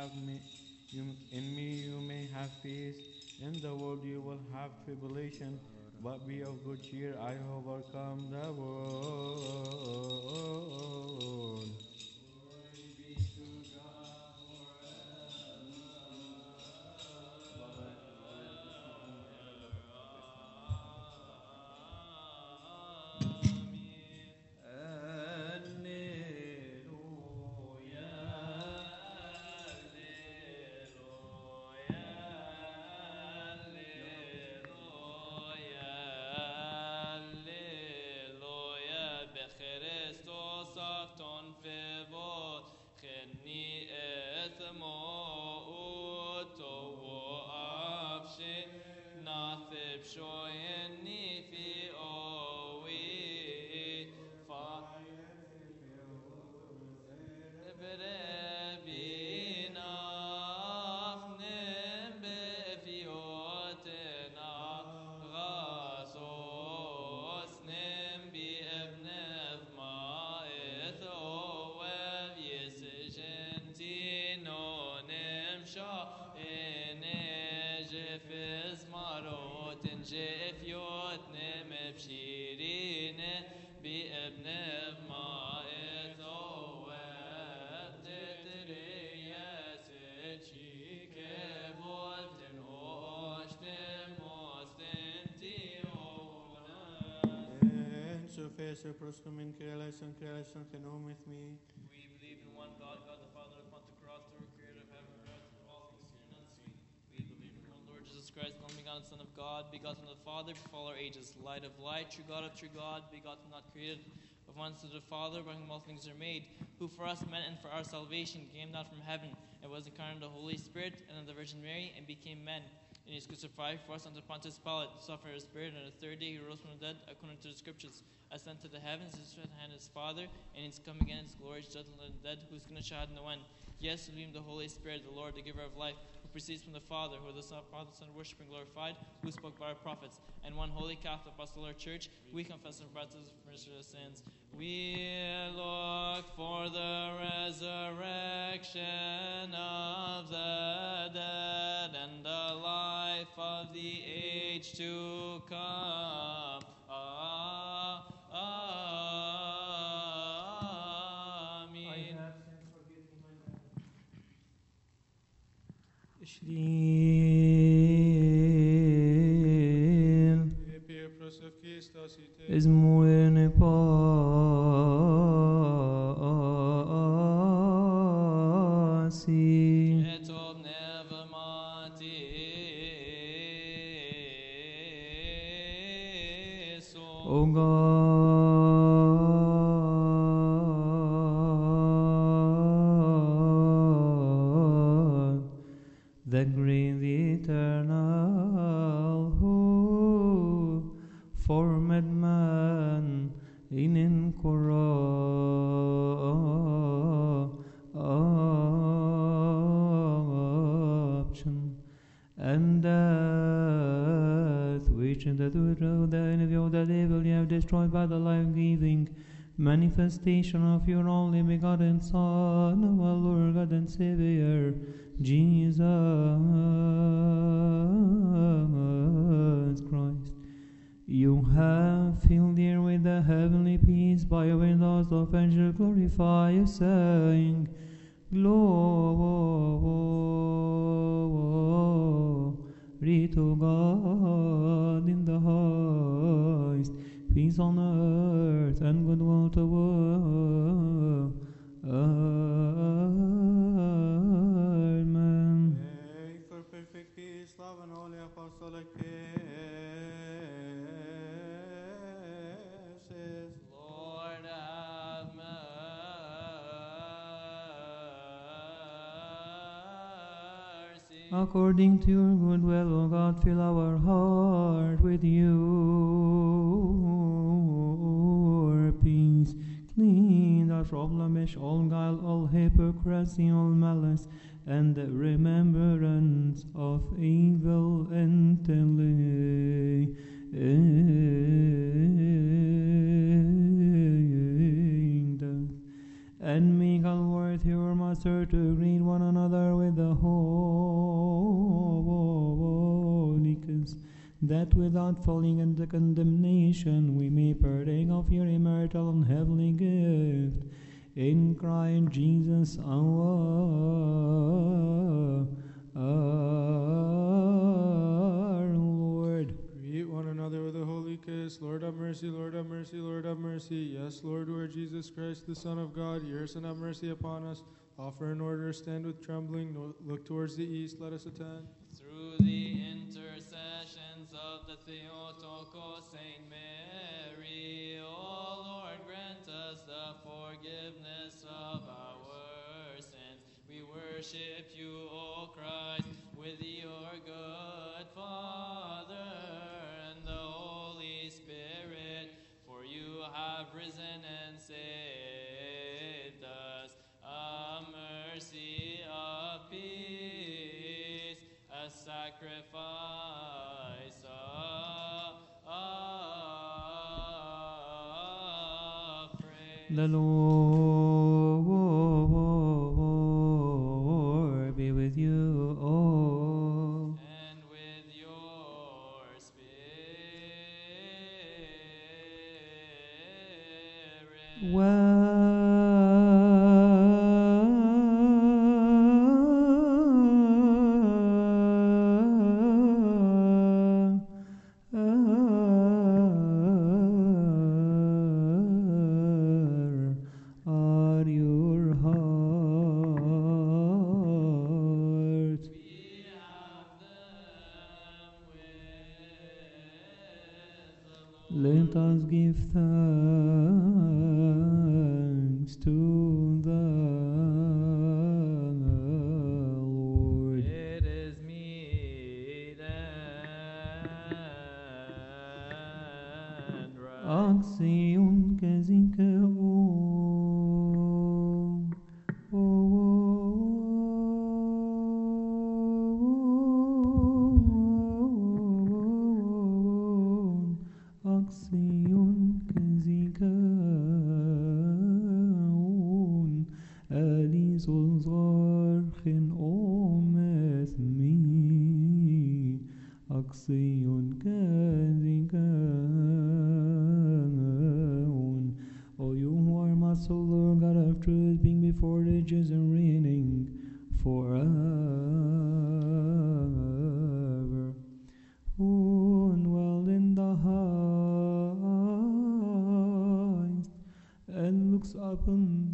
you may have peace. In the world you will have tribulation, but be of good cheer. I have overcome the world. We believe in one God, God the Father, upon the cross, the creator of heaven and earth, of all things seen and unseen. We believe in one Lord Jesus Christ, the only begotten Son of God, begotten of the Father before all our ages, light of light, true God of true God, begotten, not created, of one to the Father, by whom all things are made, who for us men and for our salvation came down from heaven, and was incarnate of the Holy Spirit and of the Virgin Mary, and became man. And he was crucified for us under Pontius Pilate, suffered his spirit, and on the third day he rose from the dead, according to the Scriptures, ascended to the heavens, his right hand is Father, and he's come again in his glory to judge the dead, who's going to shahad no end. Yes, we believe in the Holy Spirit, the Lord, the giver of life, who proceeds from the Father, who is the Son, Father, Son, worship and glorified, who spoke by our prophets, and one holy Catholic apostolic church, we confess our baptism for remission of sins. We look for the resurrection of the dead and Shliel Epie prosef Christos ite. is muene pasi. Etov nevamati so. O God, the great, the eternal, who formed man in incorruption, and death, which in the through the enemy of the devil you have destroyed by the life-giving manifestation of your only begotten Son, our Lord God and Savior, Jesus Christ. You have filled the air with the heavenly peace by your windows of angels glorify you, saying, Glory to God in the highest, peace on earth and goodwill toward Amen. Pray for perfect peace, love, and holy apostolic kisses. Lord have mercy. According to your good will, O God, fill our heart with your peace. Clean us from blemish, all guile, all hypocrisy, all malice, and the remembrance of evil intelligence. And make all worth your master to greet one another with the Holy Kiss, that without falling into condemnation we may partake of your immortal and heavenly gift. In Christ Jesus our Lord. Greet one another with a holy kiss. Lord have mercy, Lord have mercy, Lord have mercy. Yes, Lord, Lord Jesus Christ, the Son of God, hear us and have mercy upon us. Offer in order, stand with trembling, look towards the east, let us attend. Through the intercessions of the Theotokos Saint Mary, O Lord, grant us the forgiveness of our sins. We worship you, O Christ, with your good Father and the Holy Spirit, for you have risen and saved us. A mercy of peace, a sacrifice of praise. The Lord be with you all. And with your spirit. Where are your hearts? We have them with the Lord. Let us give thanks to the Lord. It is meet and right. Axion Kazika Axion Kazika Alizul Zarchen Omes Mi Axion Kazika. O you who are my soul, Lord God of truth, being before the ages and reigning forever.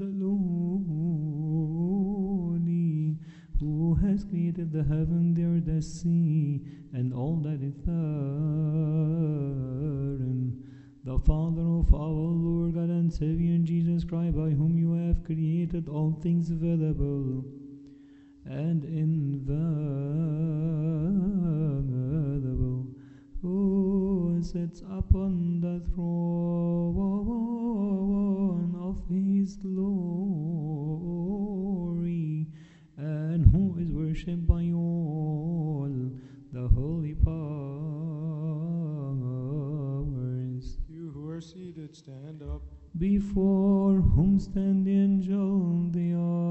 lowly, who has created the heaven, the earth, the sea, and all that is therein, the Father of our Lord God and Savior Jesus Christ, by whom you have created all things visible and invisible, who sits upon the throne of his glory, and who is worshipped by all the holy powers. You who are seated, stand up. Before whom stand the angel, the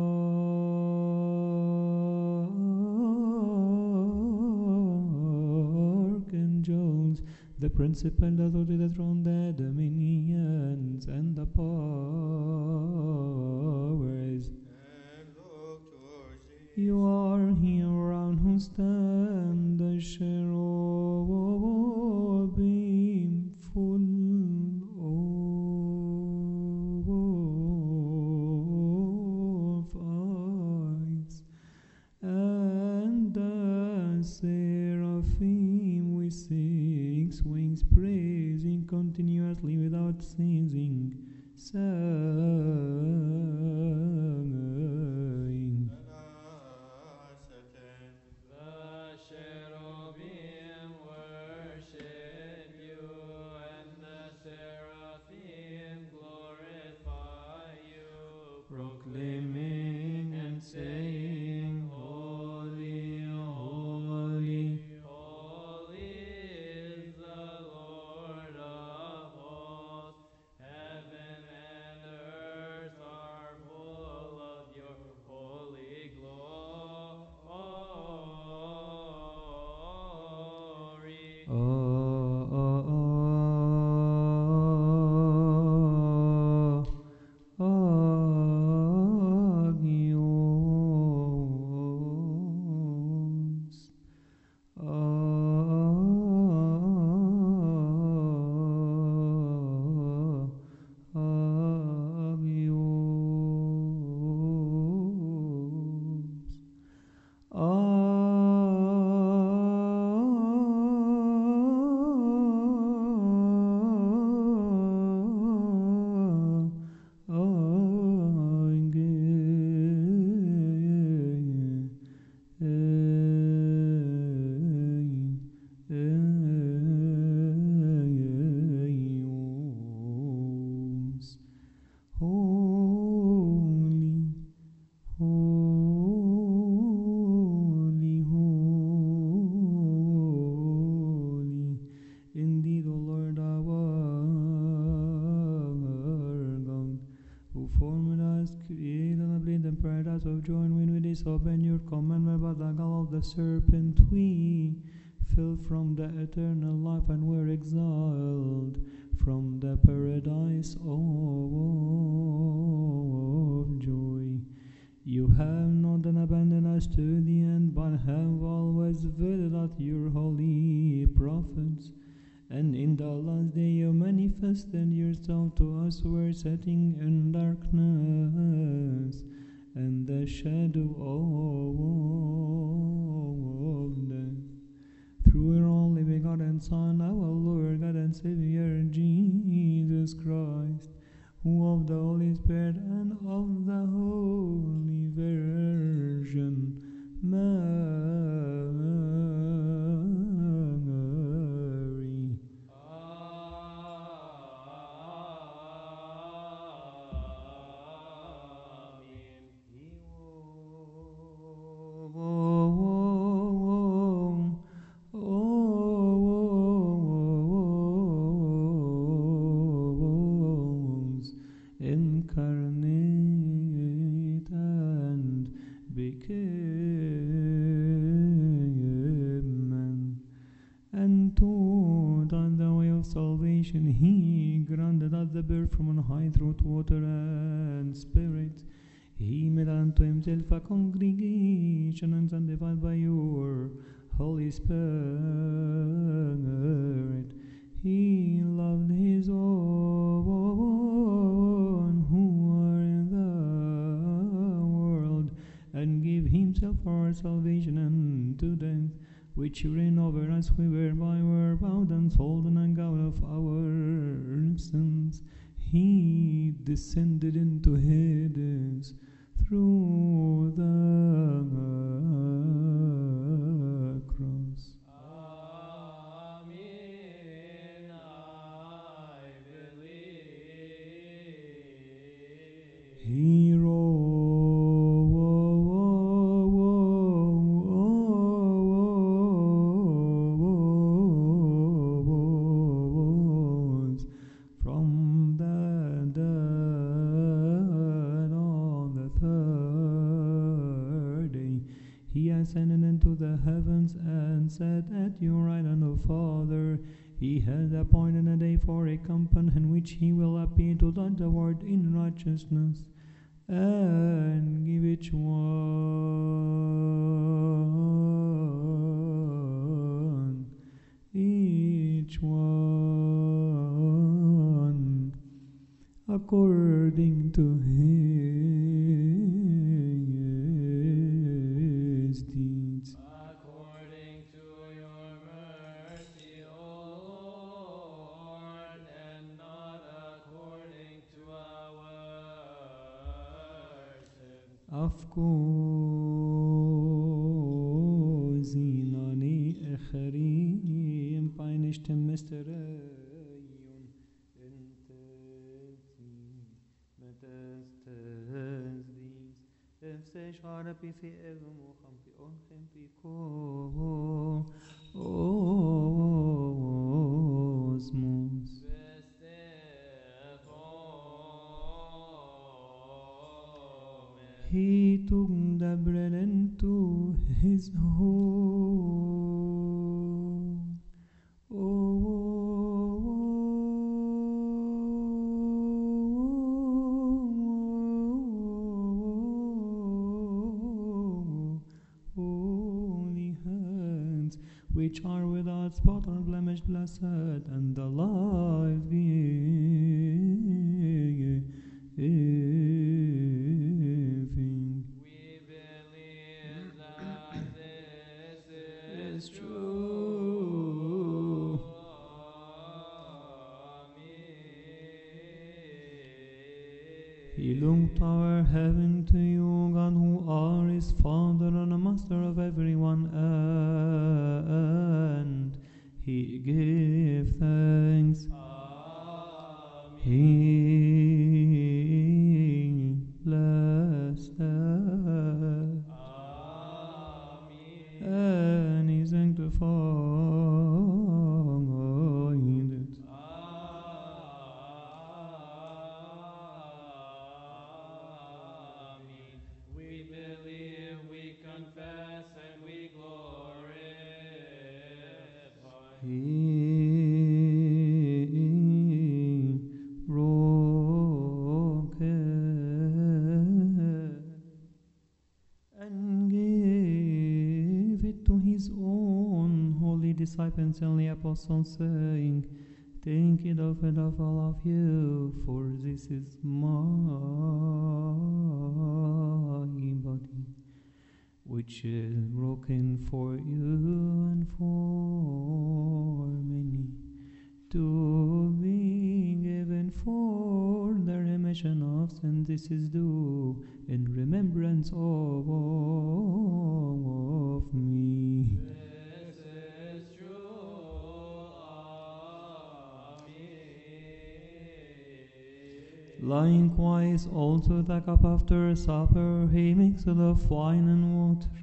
archangels, the principal authority, the throne, the dominions, and the powers. And look towards thee. You are here around who stand the cherubim full of eyes, and the seraphim with 6 wings, praising continuously without ceasing, saying, The cherubim worship you, and the seraphim glorify you, proclaiming and saying, Holy, holy, holy is the Lord of hosts. Heaven and earth are full of your holy glory. Holy, holy, holy, indeed, O Lord our God, who formed us, created and made and prepared us of joy and when we disobeyed your commandment by the gall of the serpent, we fell from the eternal life and were exiled from the paradise of joy. You have not abandoned us to the end, but have always visited us your holy prophets. And in the last day you manifested yourself to us who were sitting in darkness and the shadow of death. Through your only begotten Son, our Lord God and Savior, Jesus Christ, who of the Holy Spirit and of the Holy Virgin Mary, incarnate and became man, and taught us the way of salvation. He granted us the birth from on high through water and spirit. He made unto himself a congregation and sanctified by your Holy Spirit. He loved his own who are in the himself for our salvation and to death, which you reign over us, we whereby were bound and sold and ungoverned of our sins. He descended into Hades through the cross. Amen. I believe. He rose from the dead on the third day. He ascended into the heavens and sat at your right hand, O Father. He has appointed a day for a company in which he will appear to judge the world in righteousness and give each one according to his deeds. According to your mercy, O Lord, and not according to our sins. أفكوزيناني إخرين باينشتم مستريون متستزديز إفسش عربي في إذن وخمبي أنخم في كوزموس. He took the bread into his home. Holy hands, which are without spot or blemish, blessed, and the life giving. We believe that this is true. He looked our heaven to you, God, who are his Father and a Master of everyone, and he gave thanks. He blessed and he sanctified it. We believe, we confess, and we glorify. He broke it and gave it to his own holy disciples and the apostles, saying, "Take it of all of you, for this is my body, which is broken for you and for many, to be given for the remission of sin. This is due in remembrance of me." This is true. Likewise, also the cup after supper, he mixed of wine and water,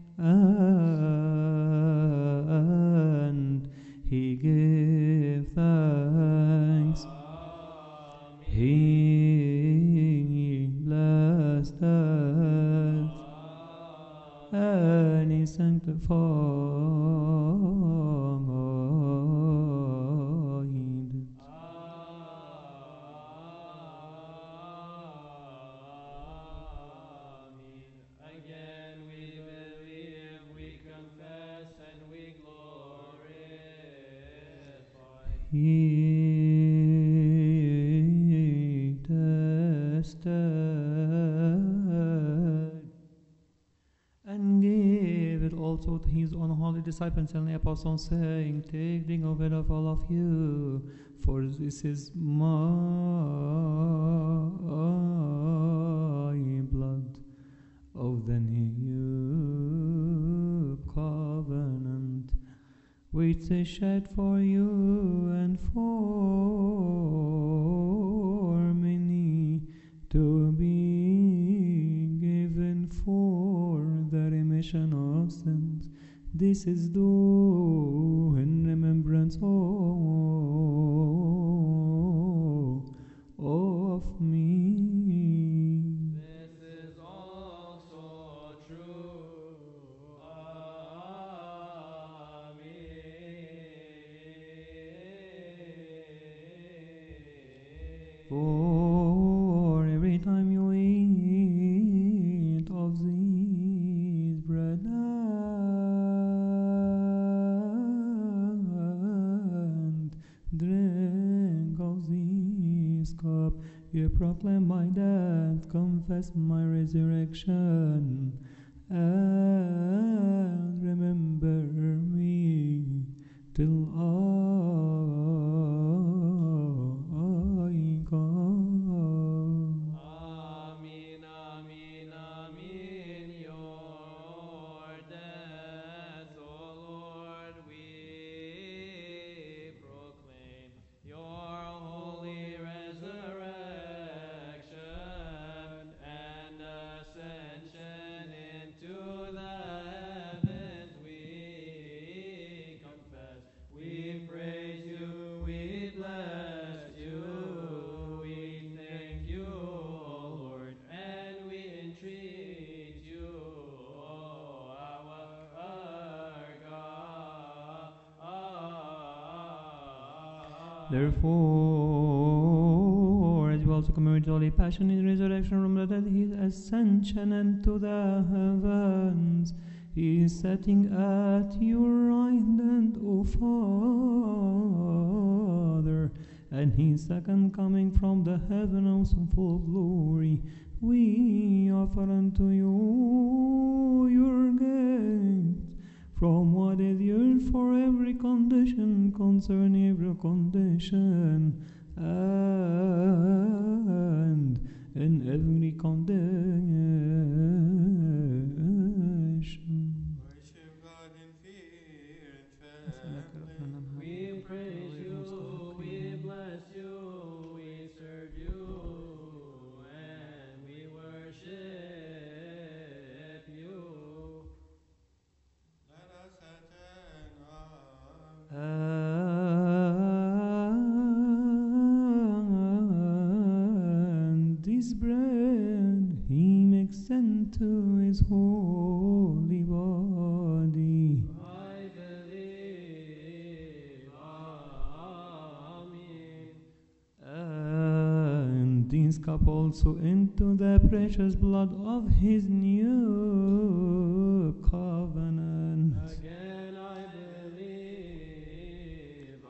and he gave thanks. He blessed us, and he sanctified it. Again, we believe, we confess, and we glorify. He tested and gave also to his own holy disciples and the apostles, saying, Take, drink of it of all of you, for this is my blood of the new covenant, which is shed for you and for many to be given for the remission of sins. This is do in remembrance of me. This is also true. For every time you eat of these bread and drink of this cup, you proclaim my death, confess my resurrection, and remember me till I come. Amen, amen, amen. Your death, O Lord, we proclaim. Your holy resurrection and ascension into the heavens we confess. We praise you, we bless you, we thank you, O Lord, and we entreat you, our God. Therefore, as we also commemorate His holy passion, His resurrection from the dead, His ascension into the heavens, He is sitting at your right hand, O Father, and His second coming from the heaven also full of glory, we offer unto you your gifts from what is yours for every condition, concerning every condition, and in every condition. Worship God in fear and trembling. We praise you, we bless you, we serve you, and we worship you. Let us attend our And this bread He makes into His holy body. I believe, amen. And this cup also into the precious blood of His new covenant. Again I believe,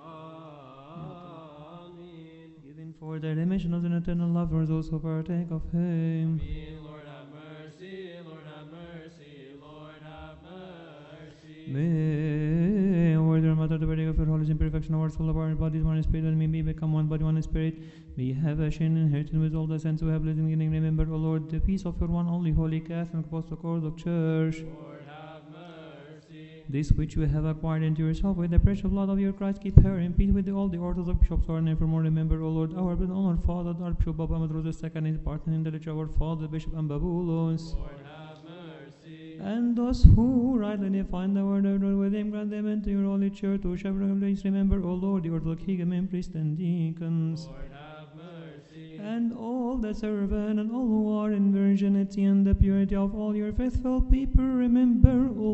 amen. Given for the remission of the eternal love for those who partake of Him. Me, Lord have mercy, Lord have mercy, Lord have mercy. May our dear Mother, the body of your holy imperfection, our soul of our bodies, one spirit, and may we become one body, one spirit. May have a share inheritance with all the saints who have lived in the beginning. Remember, O Lord, the peace of your one only holy Catholic Apostolic Orthodox Church. Lord have mercy. This which you have acquired into yourself with the precious blood of your Christ, keep her in peace with all the Orthodox bishops who are nevermore. Remember, O Lord, our blessed honored Father, Archbishop Baba Amadros II, his partner in the church, our Father, Bishop Ambabulos. Lord have mercy. And those who rightly find the word of God with him, grant them into your holy church, who shall place. Remember, O Lord, the Orthodox heathen priests and deacons. Lord have mercy. And all the servant and all who are in virginity and the purity of all your faithful people, remember, O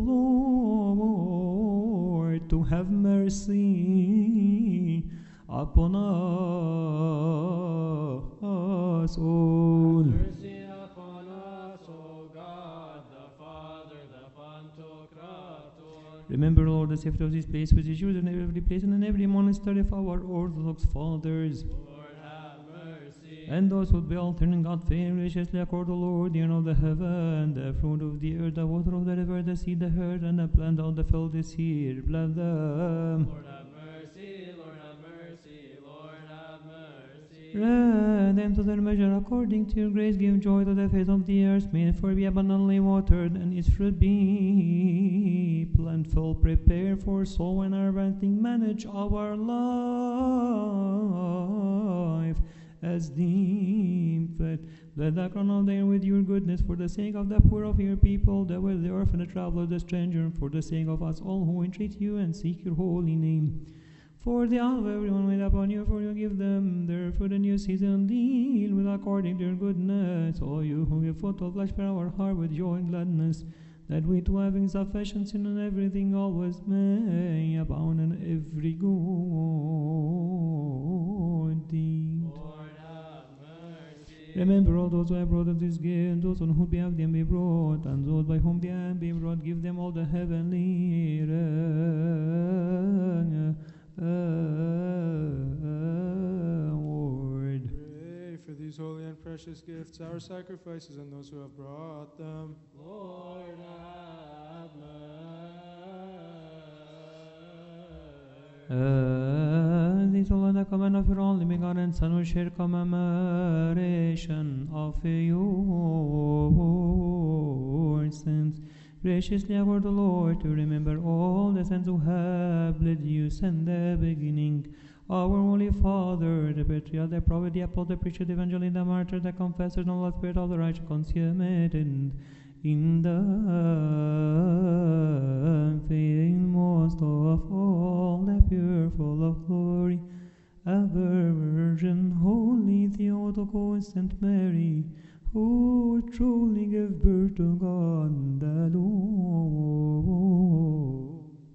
Lord, to have mercy upon us all. Mercy upon us, O God, the Father, the Pantocrator. Remember, Lord, the safety of this place, which is used in every place and in every monastery of our Orthodox fathers. Lord have mercy. And those who dwell turning God fair graciously accord, O Lord, the honor of the heaven, the fruit of the earth, the water of the river, the sea, the herd, and the plant of the field this year. Bless them. Lord have mercy, Lord have mercy, Lord have mercy. Grant them to their measure according to your grace. Give joy to the face of the earth. May it for be abundantly watered, and its fruit be plentiful. Prepare for soul and harvesting. Manage our life as deem fit. Let the crown of them with your goodness, for the sake of the poor of your people, the widow, the orphan, the traveler, the stranger, for the sake of us all who entreat you and seek your holy name. For the hour of everyone wait upon you, for you give them their food in your season. Deal with according to your goodness. O you who give food to flesh, fill our heart with joy and gladness, that we too, having sufficiency in everything, always may abound in every good deed. Lord have mercy. Remember all those who have brought us this gift, those on whose behalf they be brought, and those by whom they have been brought. Give them all the heavenly reward. Pray for these holy and precious gifts, our sacrifices, and those who have brought them. Lord have mercy. These all are the command of your only begotten Son, who share commemoration of your sins. Graciously accord the Lord to remember all the saints who have bled you since the beginning. Our Holy Father, the Patriarch, the Prophet, the Apostle, the Preacher, the Evangelist, the Martyr, the Confessor, and all the Spirit of the righteous, consummated in the faith, most of all, the pure, full of glory, ever Virgin, Holy Theotokos, Saint Mary, who truly gave birth to God the Lord.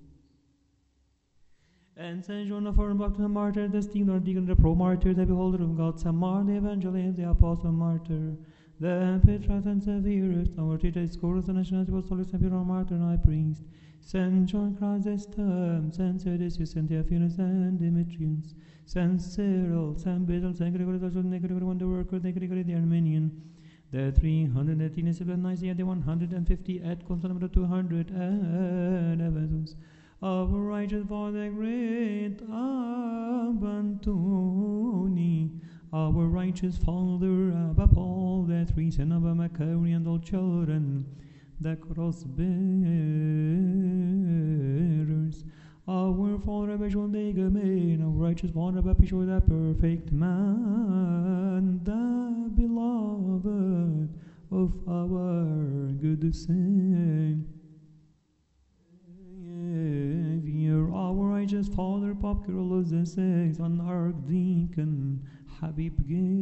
And Saint John of Arc, the martyr, the Stephen, Deacon, the pro-martyr, the beholder of God, Saint Mark, the evangelist, the apostle martyr, the Petrarch and Severus, our teacher, Scourus, and National Apostolic, Saint Peter, martyr, and high priest, Saint John Chrysostom, Saint Sedisius, Saint Theophilos, and Demetrius, Saint Cyril, Saint Basil, Saint Gregory, the Gregory, wonder worker, the Gregory, the Armenian, the 318 of Nicaea, the 150 at Constantinople, 200 at Ephesus. Our righteous Father, great Abantoni, our righteous Father, Abba Paul, the three sons of Macarian, and all children, the cross bearers. Our Father, Abba John the Gamain, our righteous Father, Abba Pishor, the perfect man, the beloved of our good Savior. Our righteous Father, Pope Kyrillos the Sixth, and Archdeacon Habib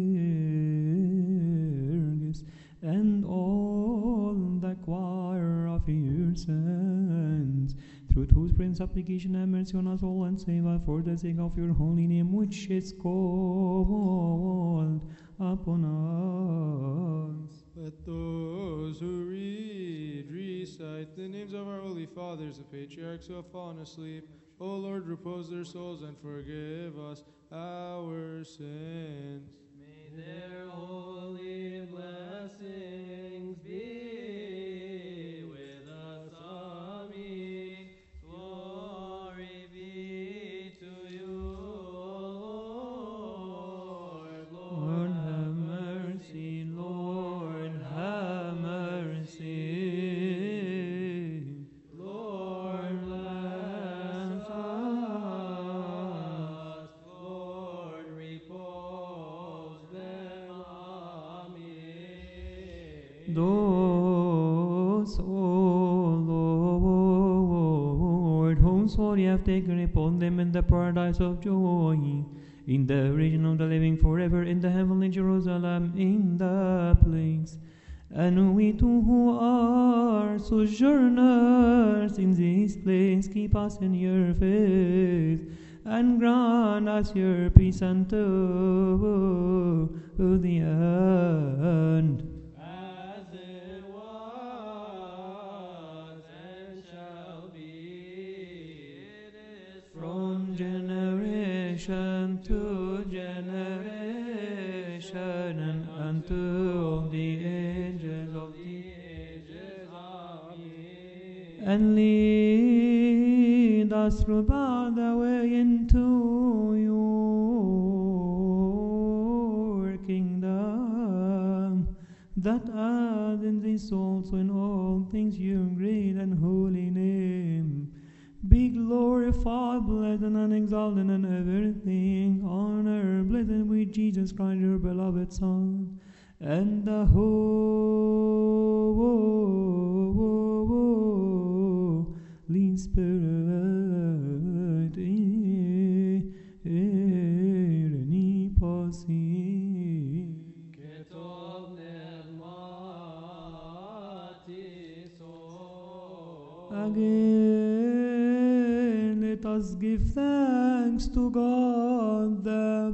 Gergis, and all the choir of your saints, through whose prayers supplication have mercy on us all, and save us for the sake of your holy name, which is called upon us. Let those who read recite the names of our holy fathers, the patriarchs who have fallen asleep. O Lord, repose their souls and forgive us our sins. May their holy blessings be with us. Amen. Glory be to you, Lord. Lord, have mercy. Lord, have mercy. Lord, bless us. Lord, repose them. Amen. Those, O Lord, whom soul you have taken upon them in the paradise of joy, in the region of the living forever, in the heavenly Jerusalem, in the place. And we too who are sojourners in this place, keep us in your faith, and grant us your peace unto the end. As it was and shall be, it is From generation to generation, salvation and unto all the ages of the ages. Amen. And lead us through the way into your kingdom, that as in this also in all things your great and holy name be glorified, blessed, and exalted in everything. Honor, blessed with Jesus Christ, your beloved Son, and the Holy Spirit. Ereni posi. Again, let us give thanks to God, the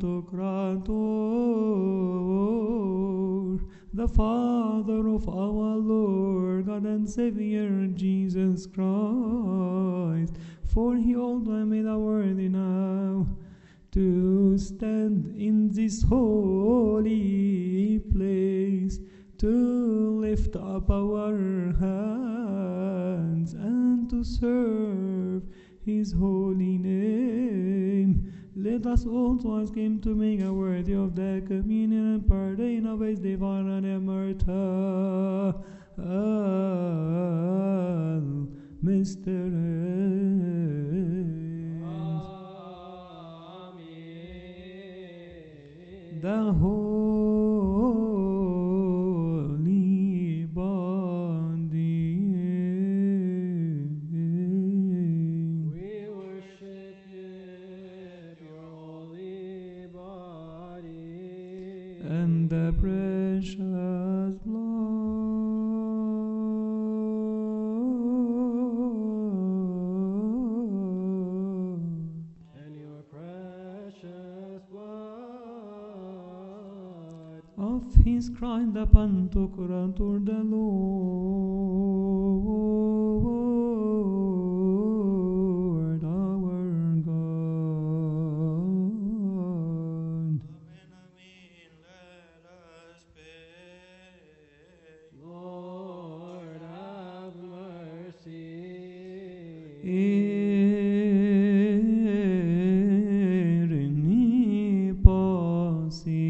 Pantocrator, the Father of our Lord, God and Savior, Jesus Christ, for he also made us worthy now to stand in this holy place, to lift up our hands and to serve his holy name. Let us also ask him to make us worthy of the communion and pardon of his divine and immortal mysteries. Amen. The holy body. We worship your holy body And the precious blood and your precious blood of his Christ the Pantocrator, the Lord our God. Amen, amen. Let us pray. Lord have mercy. Ereni posi.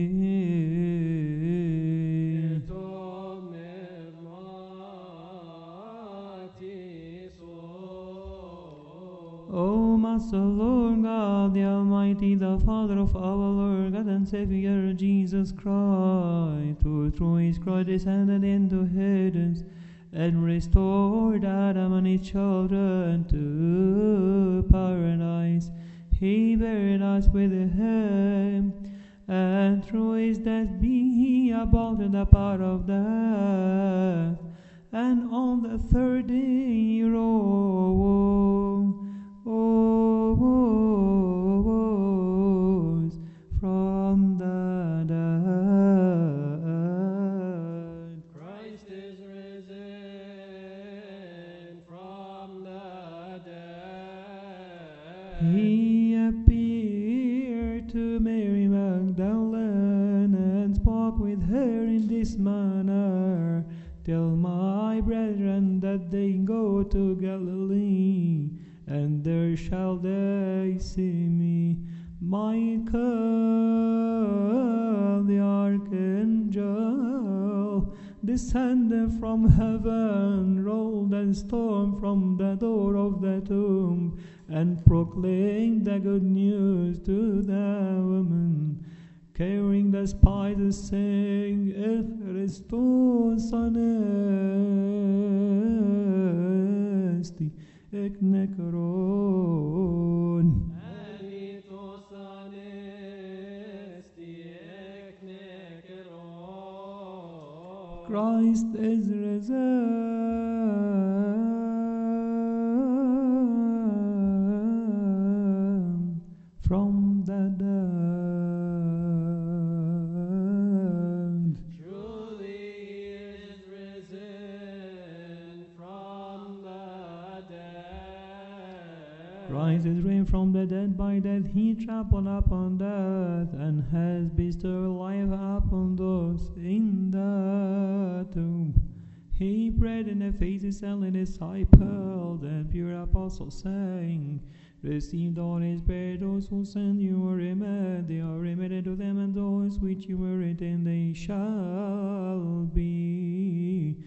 O Master, Lord God, the Almighty, the Father of our Lord God and Savior Jesus Christ, who through his cross descended into Hades and restored Adam and his children to paradise, he buried us with him, and through his death he abolished the power of death, and on the third day he rose from the dead. Christ is risen from the dead. He appeared to Mary Magdalene and spoke with her in this manner: Tell my brethren that they go to Galilee, and there shall they see me. Michael, the archangel, descended from heaven, rolled and stormed from the door of the tomb, and proclaimed the good news to the woman, carrying the spices, saying, Christos anesti ek necron. Anitos anesti ek necron. Christ is risen from the dead. Truly he is risen from the dead. Christ is raised from the dead. By death he trampled upon death, and has bestowed life upon those in the tomb. He prayed in the faces and the disciples and pure apostles, saying, Receive the Holy Spirit. Those who send you are remitted, they are remitted to them, and those which you were written, they shall be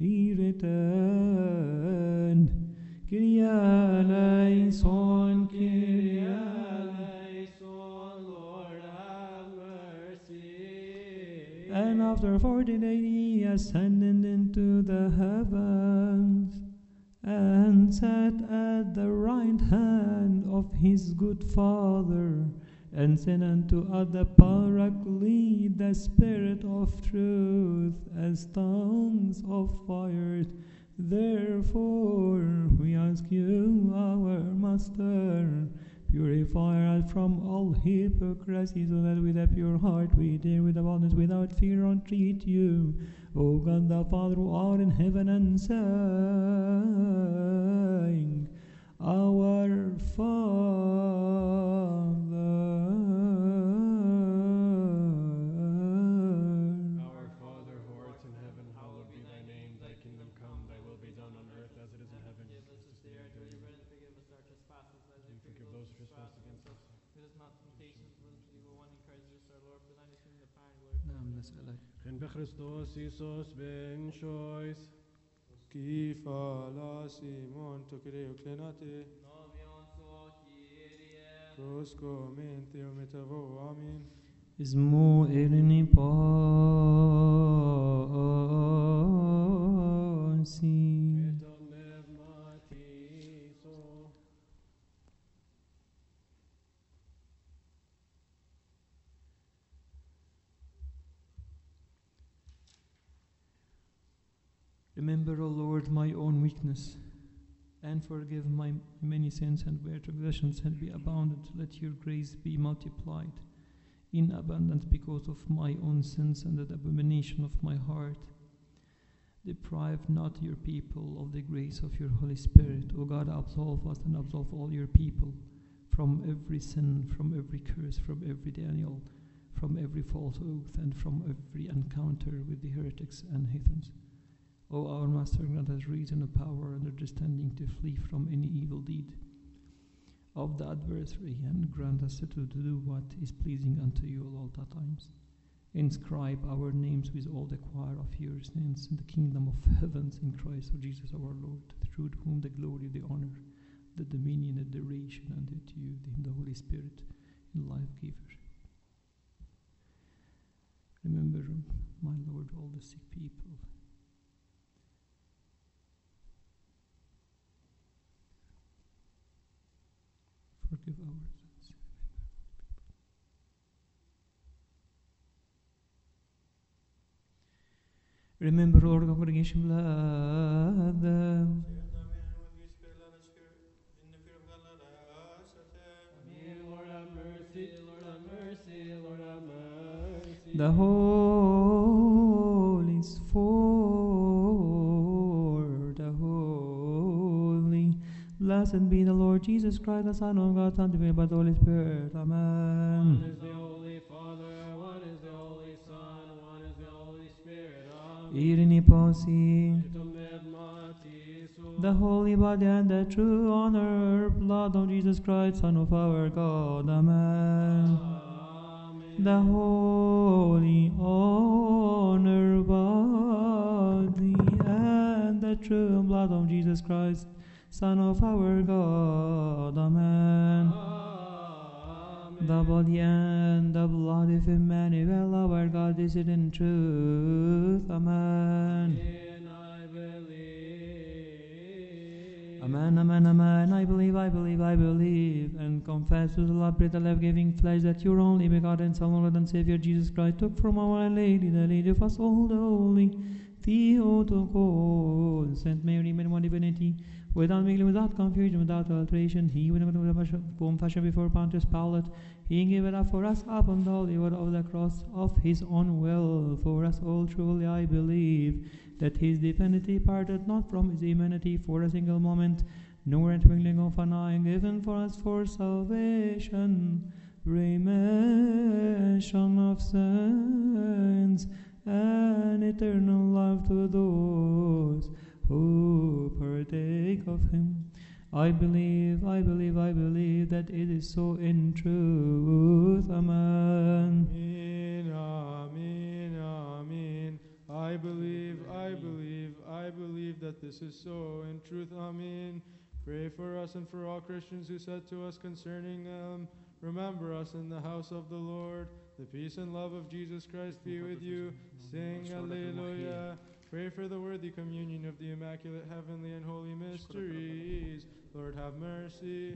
returned. Kyrie eleison, Kyrie eleison, Lord have mercy. And after 40 days he ascended into the heavens, and sat at the right hand of his good Father, and sent unto us the Paraclete, the Spirit of truth, as tongues of fire. Therefore we ask you, our Master, purify us from all hypocrisy, so that with a pure heart we dare with boldness, without fear, entreat you, O God the Father, who art in heaven, and saying, Our Father, Who art in heaven, hallowed be thy name. Thy kingdom come, thy will be done on earth as it is in heaven. Give us this day our daily bread, and forgive us our trespasses, as we forgive those who trespass against us. Lead us not into temptation, but deliver us from evil. One, in Christ Jesus our Lord, for thine is the kingdom, the power, and glory forever. En Christos Iisus ben choice. Kifala Simon to Kireo Clenate, Novion so Kyrie. Prosco Menteo Metavo, Amen. Ismo erini posi. Eton nevmatiso. Remember, O Lord, my own weakness, and forgive my many sins, and where transgressions had been abounded, let your grace be multiplied in abundance because of my own sins and the abomination of my heart. Deprive not your people of the grace of your Holy Spirit. O God, absolve us and absolve all your people from every sin, from every curse, from every Daniel, from every false oath, and from every encounter with the heretics and heathens. O our Master, grant us reason and power and understanding to flee from any evil deed of the adversary, and grant us to do what is pleasing unto you at all times. Inscribe our names with all the choir of your saints in the kingdom of heavens in Christ, O Jesus our Lord, through whom the glory, the honor, the dominion, the adoration, and to you, the Holy Spirit, in life giver. Remember, my Lord, all the sick people. Forgive our sins. Remember, Lord, congregation, blood. Lord have mercy, Lord have mercy, Lord have mercy. The Holy is for the holy. Blessed be the Lord Jesus Christ, the Son of God, sanctified by the Holy Spirit. One Amen. is the Holy Father, one is the Holy Son, one is the Holy Spirit. Amen. Irini posi. Etum nevmatiso. The holy body and the true honor, blood of Jesus Christ, Son of our God. Amen. Amen. The holy honor body and the true blood of Jesus Christ, Son of our God. Amen. Amen. The body and the blood of Emmanuel, our God, is it in truth. Amen. In I believe. Amen, amen, amen. I believe, and confess to the love, breath, the life-giving flesh, that your only begotten Son, Lord and Savior Jesus Christ, took from our Lady, the Lady of us all, the Holy Theotokos, Saint Mary, made one divinity, without mingling, without confusion, without alteration. He, with the confession before Pontius Pilate, he gave it up for us upon the holy word of the cross of his own will. For us all, truly I believe that his divinity parted not from his humanity for a single moment, nor a twinkling of an eye, given for us for salvation, remission of sins, and eternal life to those who partake of him. I believe that it is so in truth. Amen. Amen, amen, amen. I believe that this is so in truth. Amen. Pray for us and for all Christians who said to us concerning them, remember us in the house of the Lord. The peace and love of Jesus Christ be with you. Sing Alleluia. Pray for the worthy communion of the Immaculate Heavenly and Holy Mysteries. Lord, have mercy.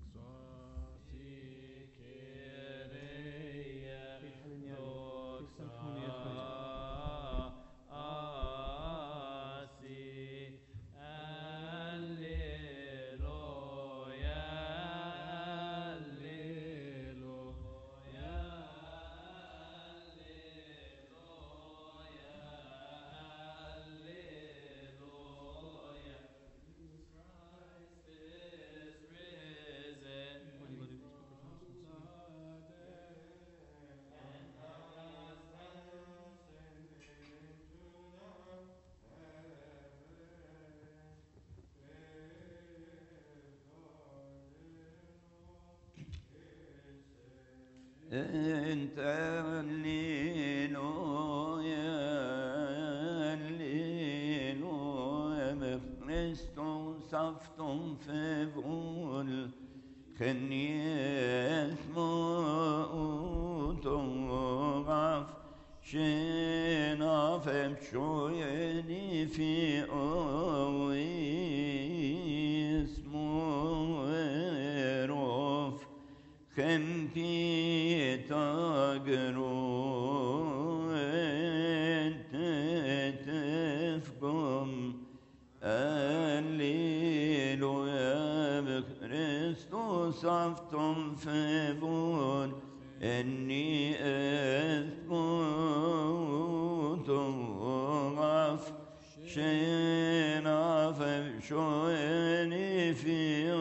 انت الليلويا بكريستوس افتم في بول خنيت موتوغاف شنا فبشويني في اويس موروف خمتي تاقرو انت تفقم الليلويا بكريستوس افتم في بول اني اثبوت وغف شينا فبشويني في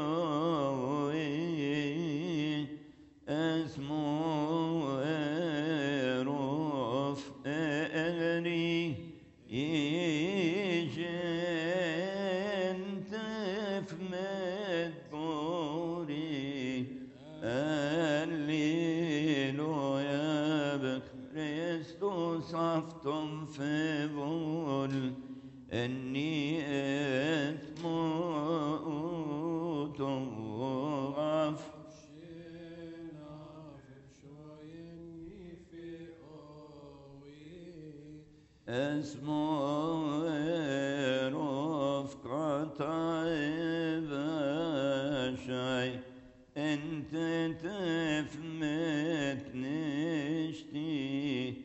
اسمو روف اغري يجن تفمد بوري الليلويا بكريستوس افتم في بول اني اثموت وغف اسمو رفقة بشاي انت تفمت نشتي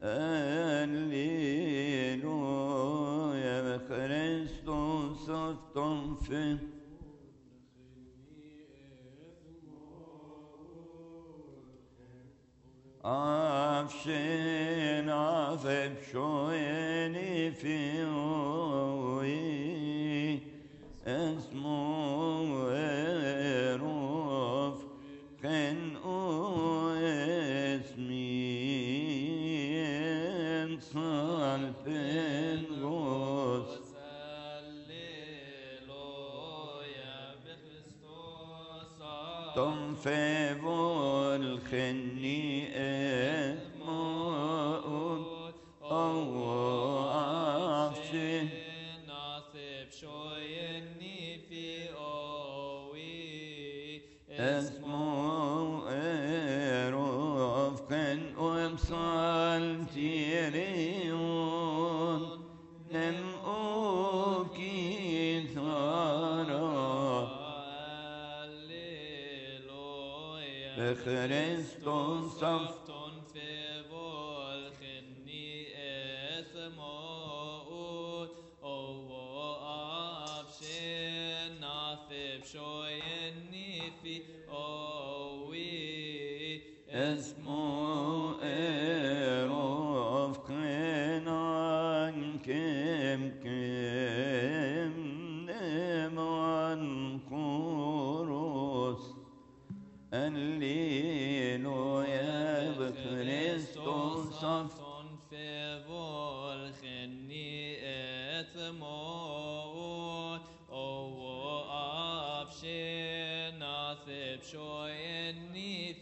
الليلويا بكريستوس افتم في عفشين عفب شويني في عوي اسمو روف خنقو اسمي انصال بن غوث تم في بول خني موت أو عفشي ناثب شويني في أوي اسمو رفقا ومصال تيريون نمو كيثارا بخريستوس صفتن في volkhni esmout o afshin nathib shoyeni fi owi اسمو رفقنا كم نمان هللويا بكريستوس Kristus för volken i ett mål och avtjäna försöjen i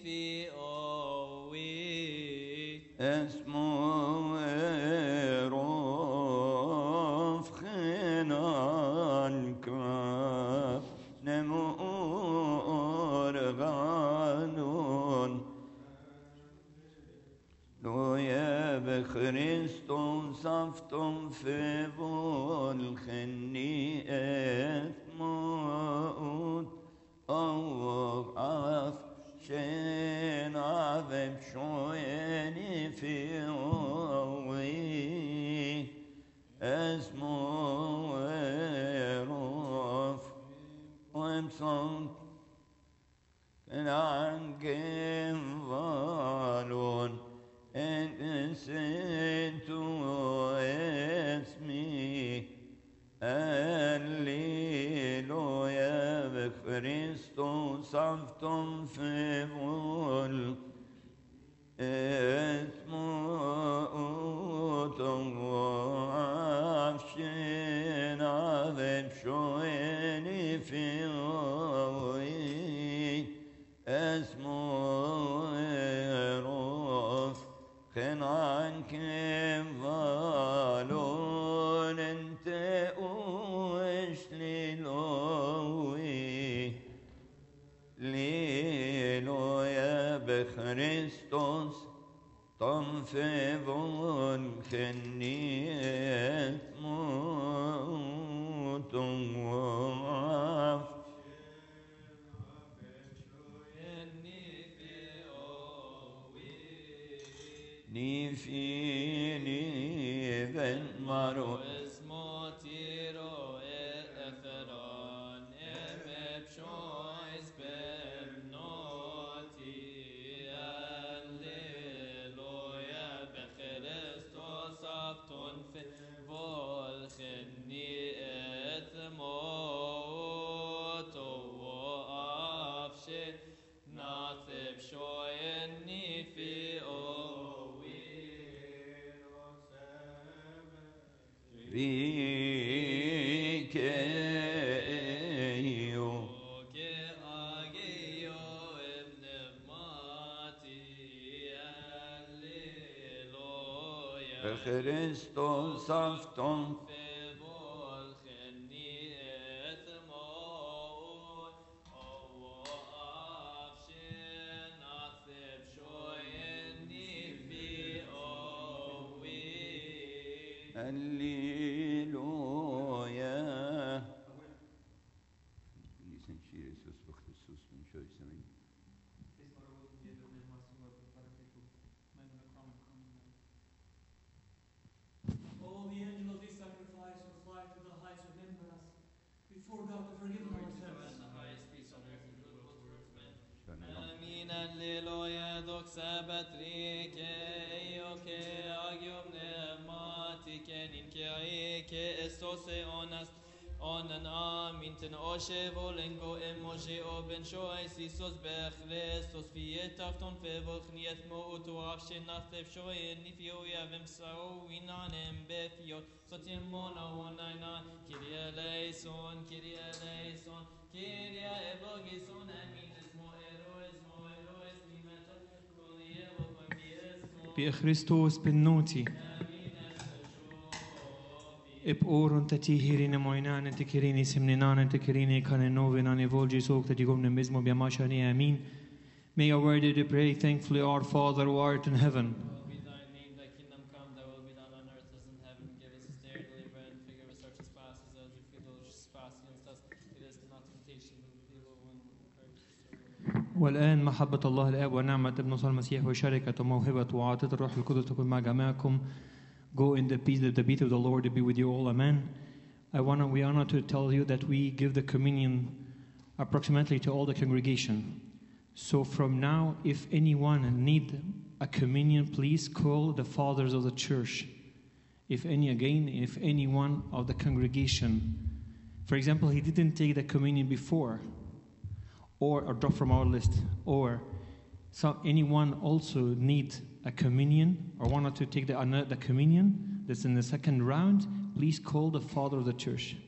fiowi. اسمه روف خنان كراب نمور غانون لويا بخريستوس صفتم في volken موت أو عف شين عذب شويني في عوي اسمه روف ومصنت عن قنفالون إن سنتو اسمي هللويا بكريستوس صفتم في فول اسموتم وعفشين عذب شويني في عوي اسمه روف خن عنك فالون انت اوش ليلوي ليلويا بخريستوس طم في volken موتم وعف ni fini ven maro اسمه تيرو افران امب شويس بنوتي هللويا بخريستوس صفتون في volken اتموت وافشي ناثب شويني في Rikeyo che agio ابن ماتي هللويا Christos afton في volken اتموت او افشن اثب شويني في اوي Halleluja. Lisen Jesus för Kristus min köjsamin. Oh, the angel of this sacrifice will fly to the heights, remember us before God to forgive our sins. Amin, alleluia, doxa patrike, eioke, agium pneumatiken, inke aike, estose onast, onan amin, ten oshe volengo, emoshe oben shoes, isos bechrestos, fiet afton fevol, chniet mout, uafshe nathef shoe, nifio yavim sao, inanem befiot, sotim mona onainan, kiria leison, kiria evogison, amin. بخريستوس بالنوتي بأورن تتيهرين موينان تكريني سمنان تكريني كان نوفنان يفولجي سوق تجيكم نمزمو بيماشاني آمين. May you worthy to pray thankfully, our Father who art in heaven. Be thy name, thy kingdom come, thy will be done on earth as in heaven. Give us this day our daily bread, and forgive us our trespasses as we forgive those who trespass against us. Lead us not into temptation, but the evil one. والآن محبة الله الآب ونعمة ابن صلى المسيح وشركة وموهبة وعطية الروح القدس تكون مع جميعكم. Go in the peace, the peace of the Lord to be with you all. Amen. We honor to tell you that we give the communion approximately to all the congregation. So from now, if anyone need a communion, please call the fathers of the church. If anyone of the congregation, for example, he didn't take the communion before, or drop from our list, or anyone also need a communion or wanted to take the communion that's in the second round, please call the father of the church.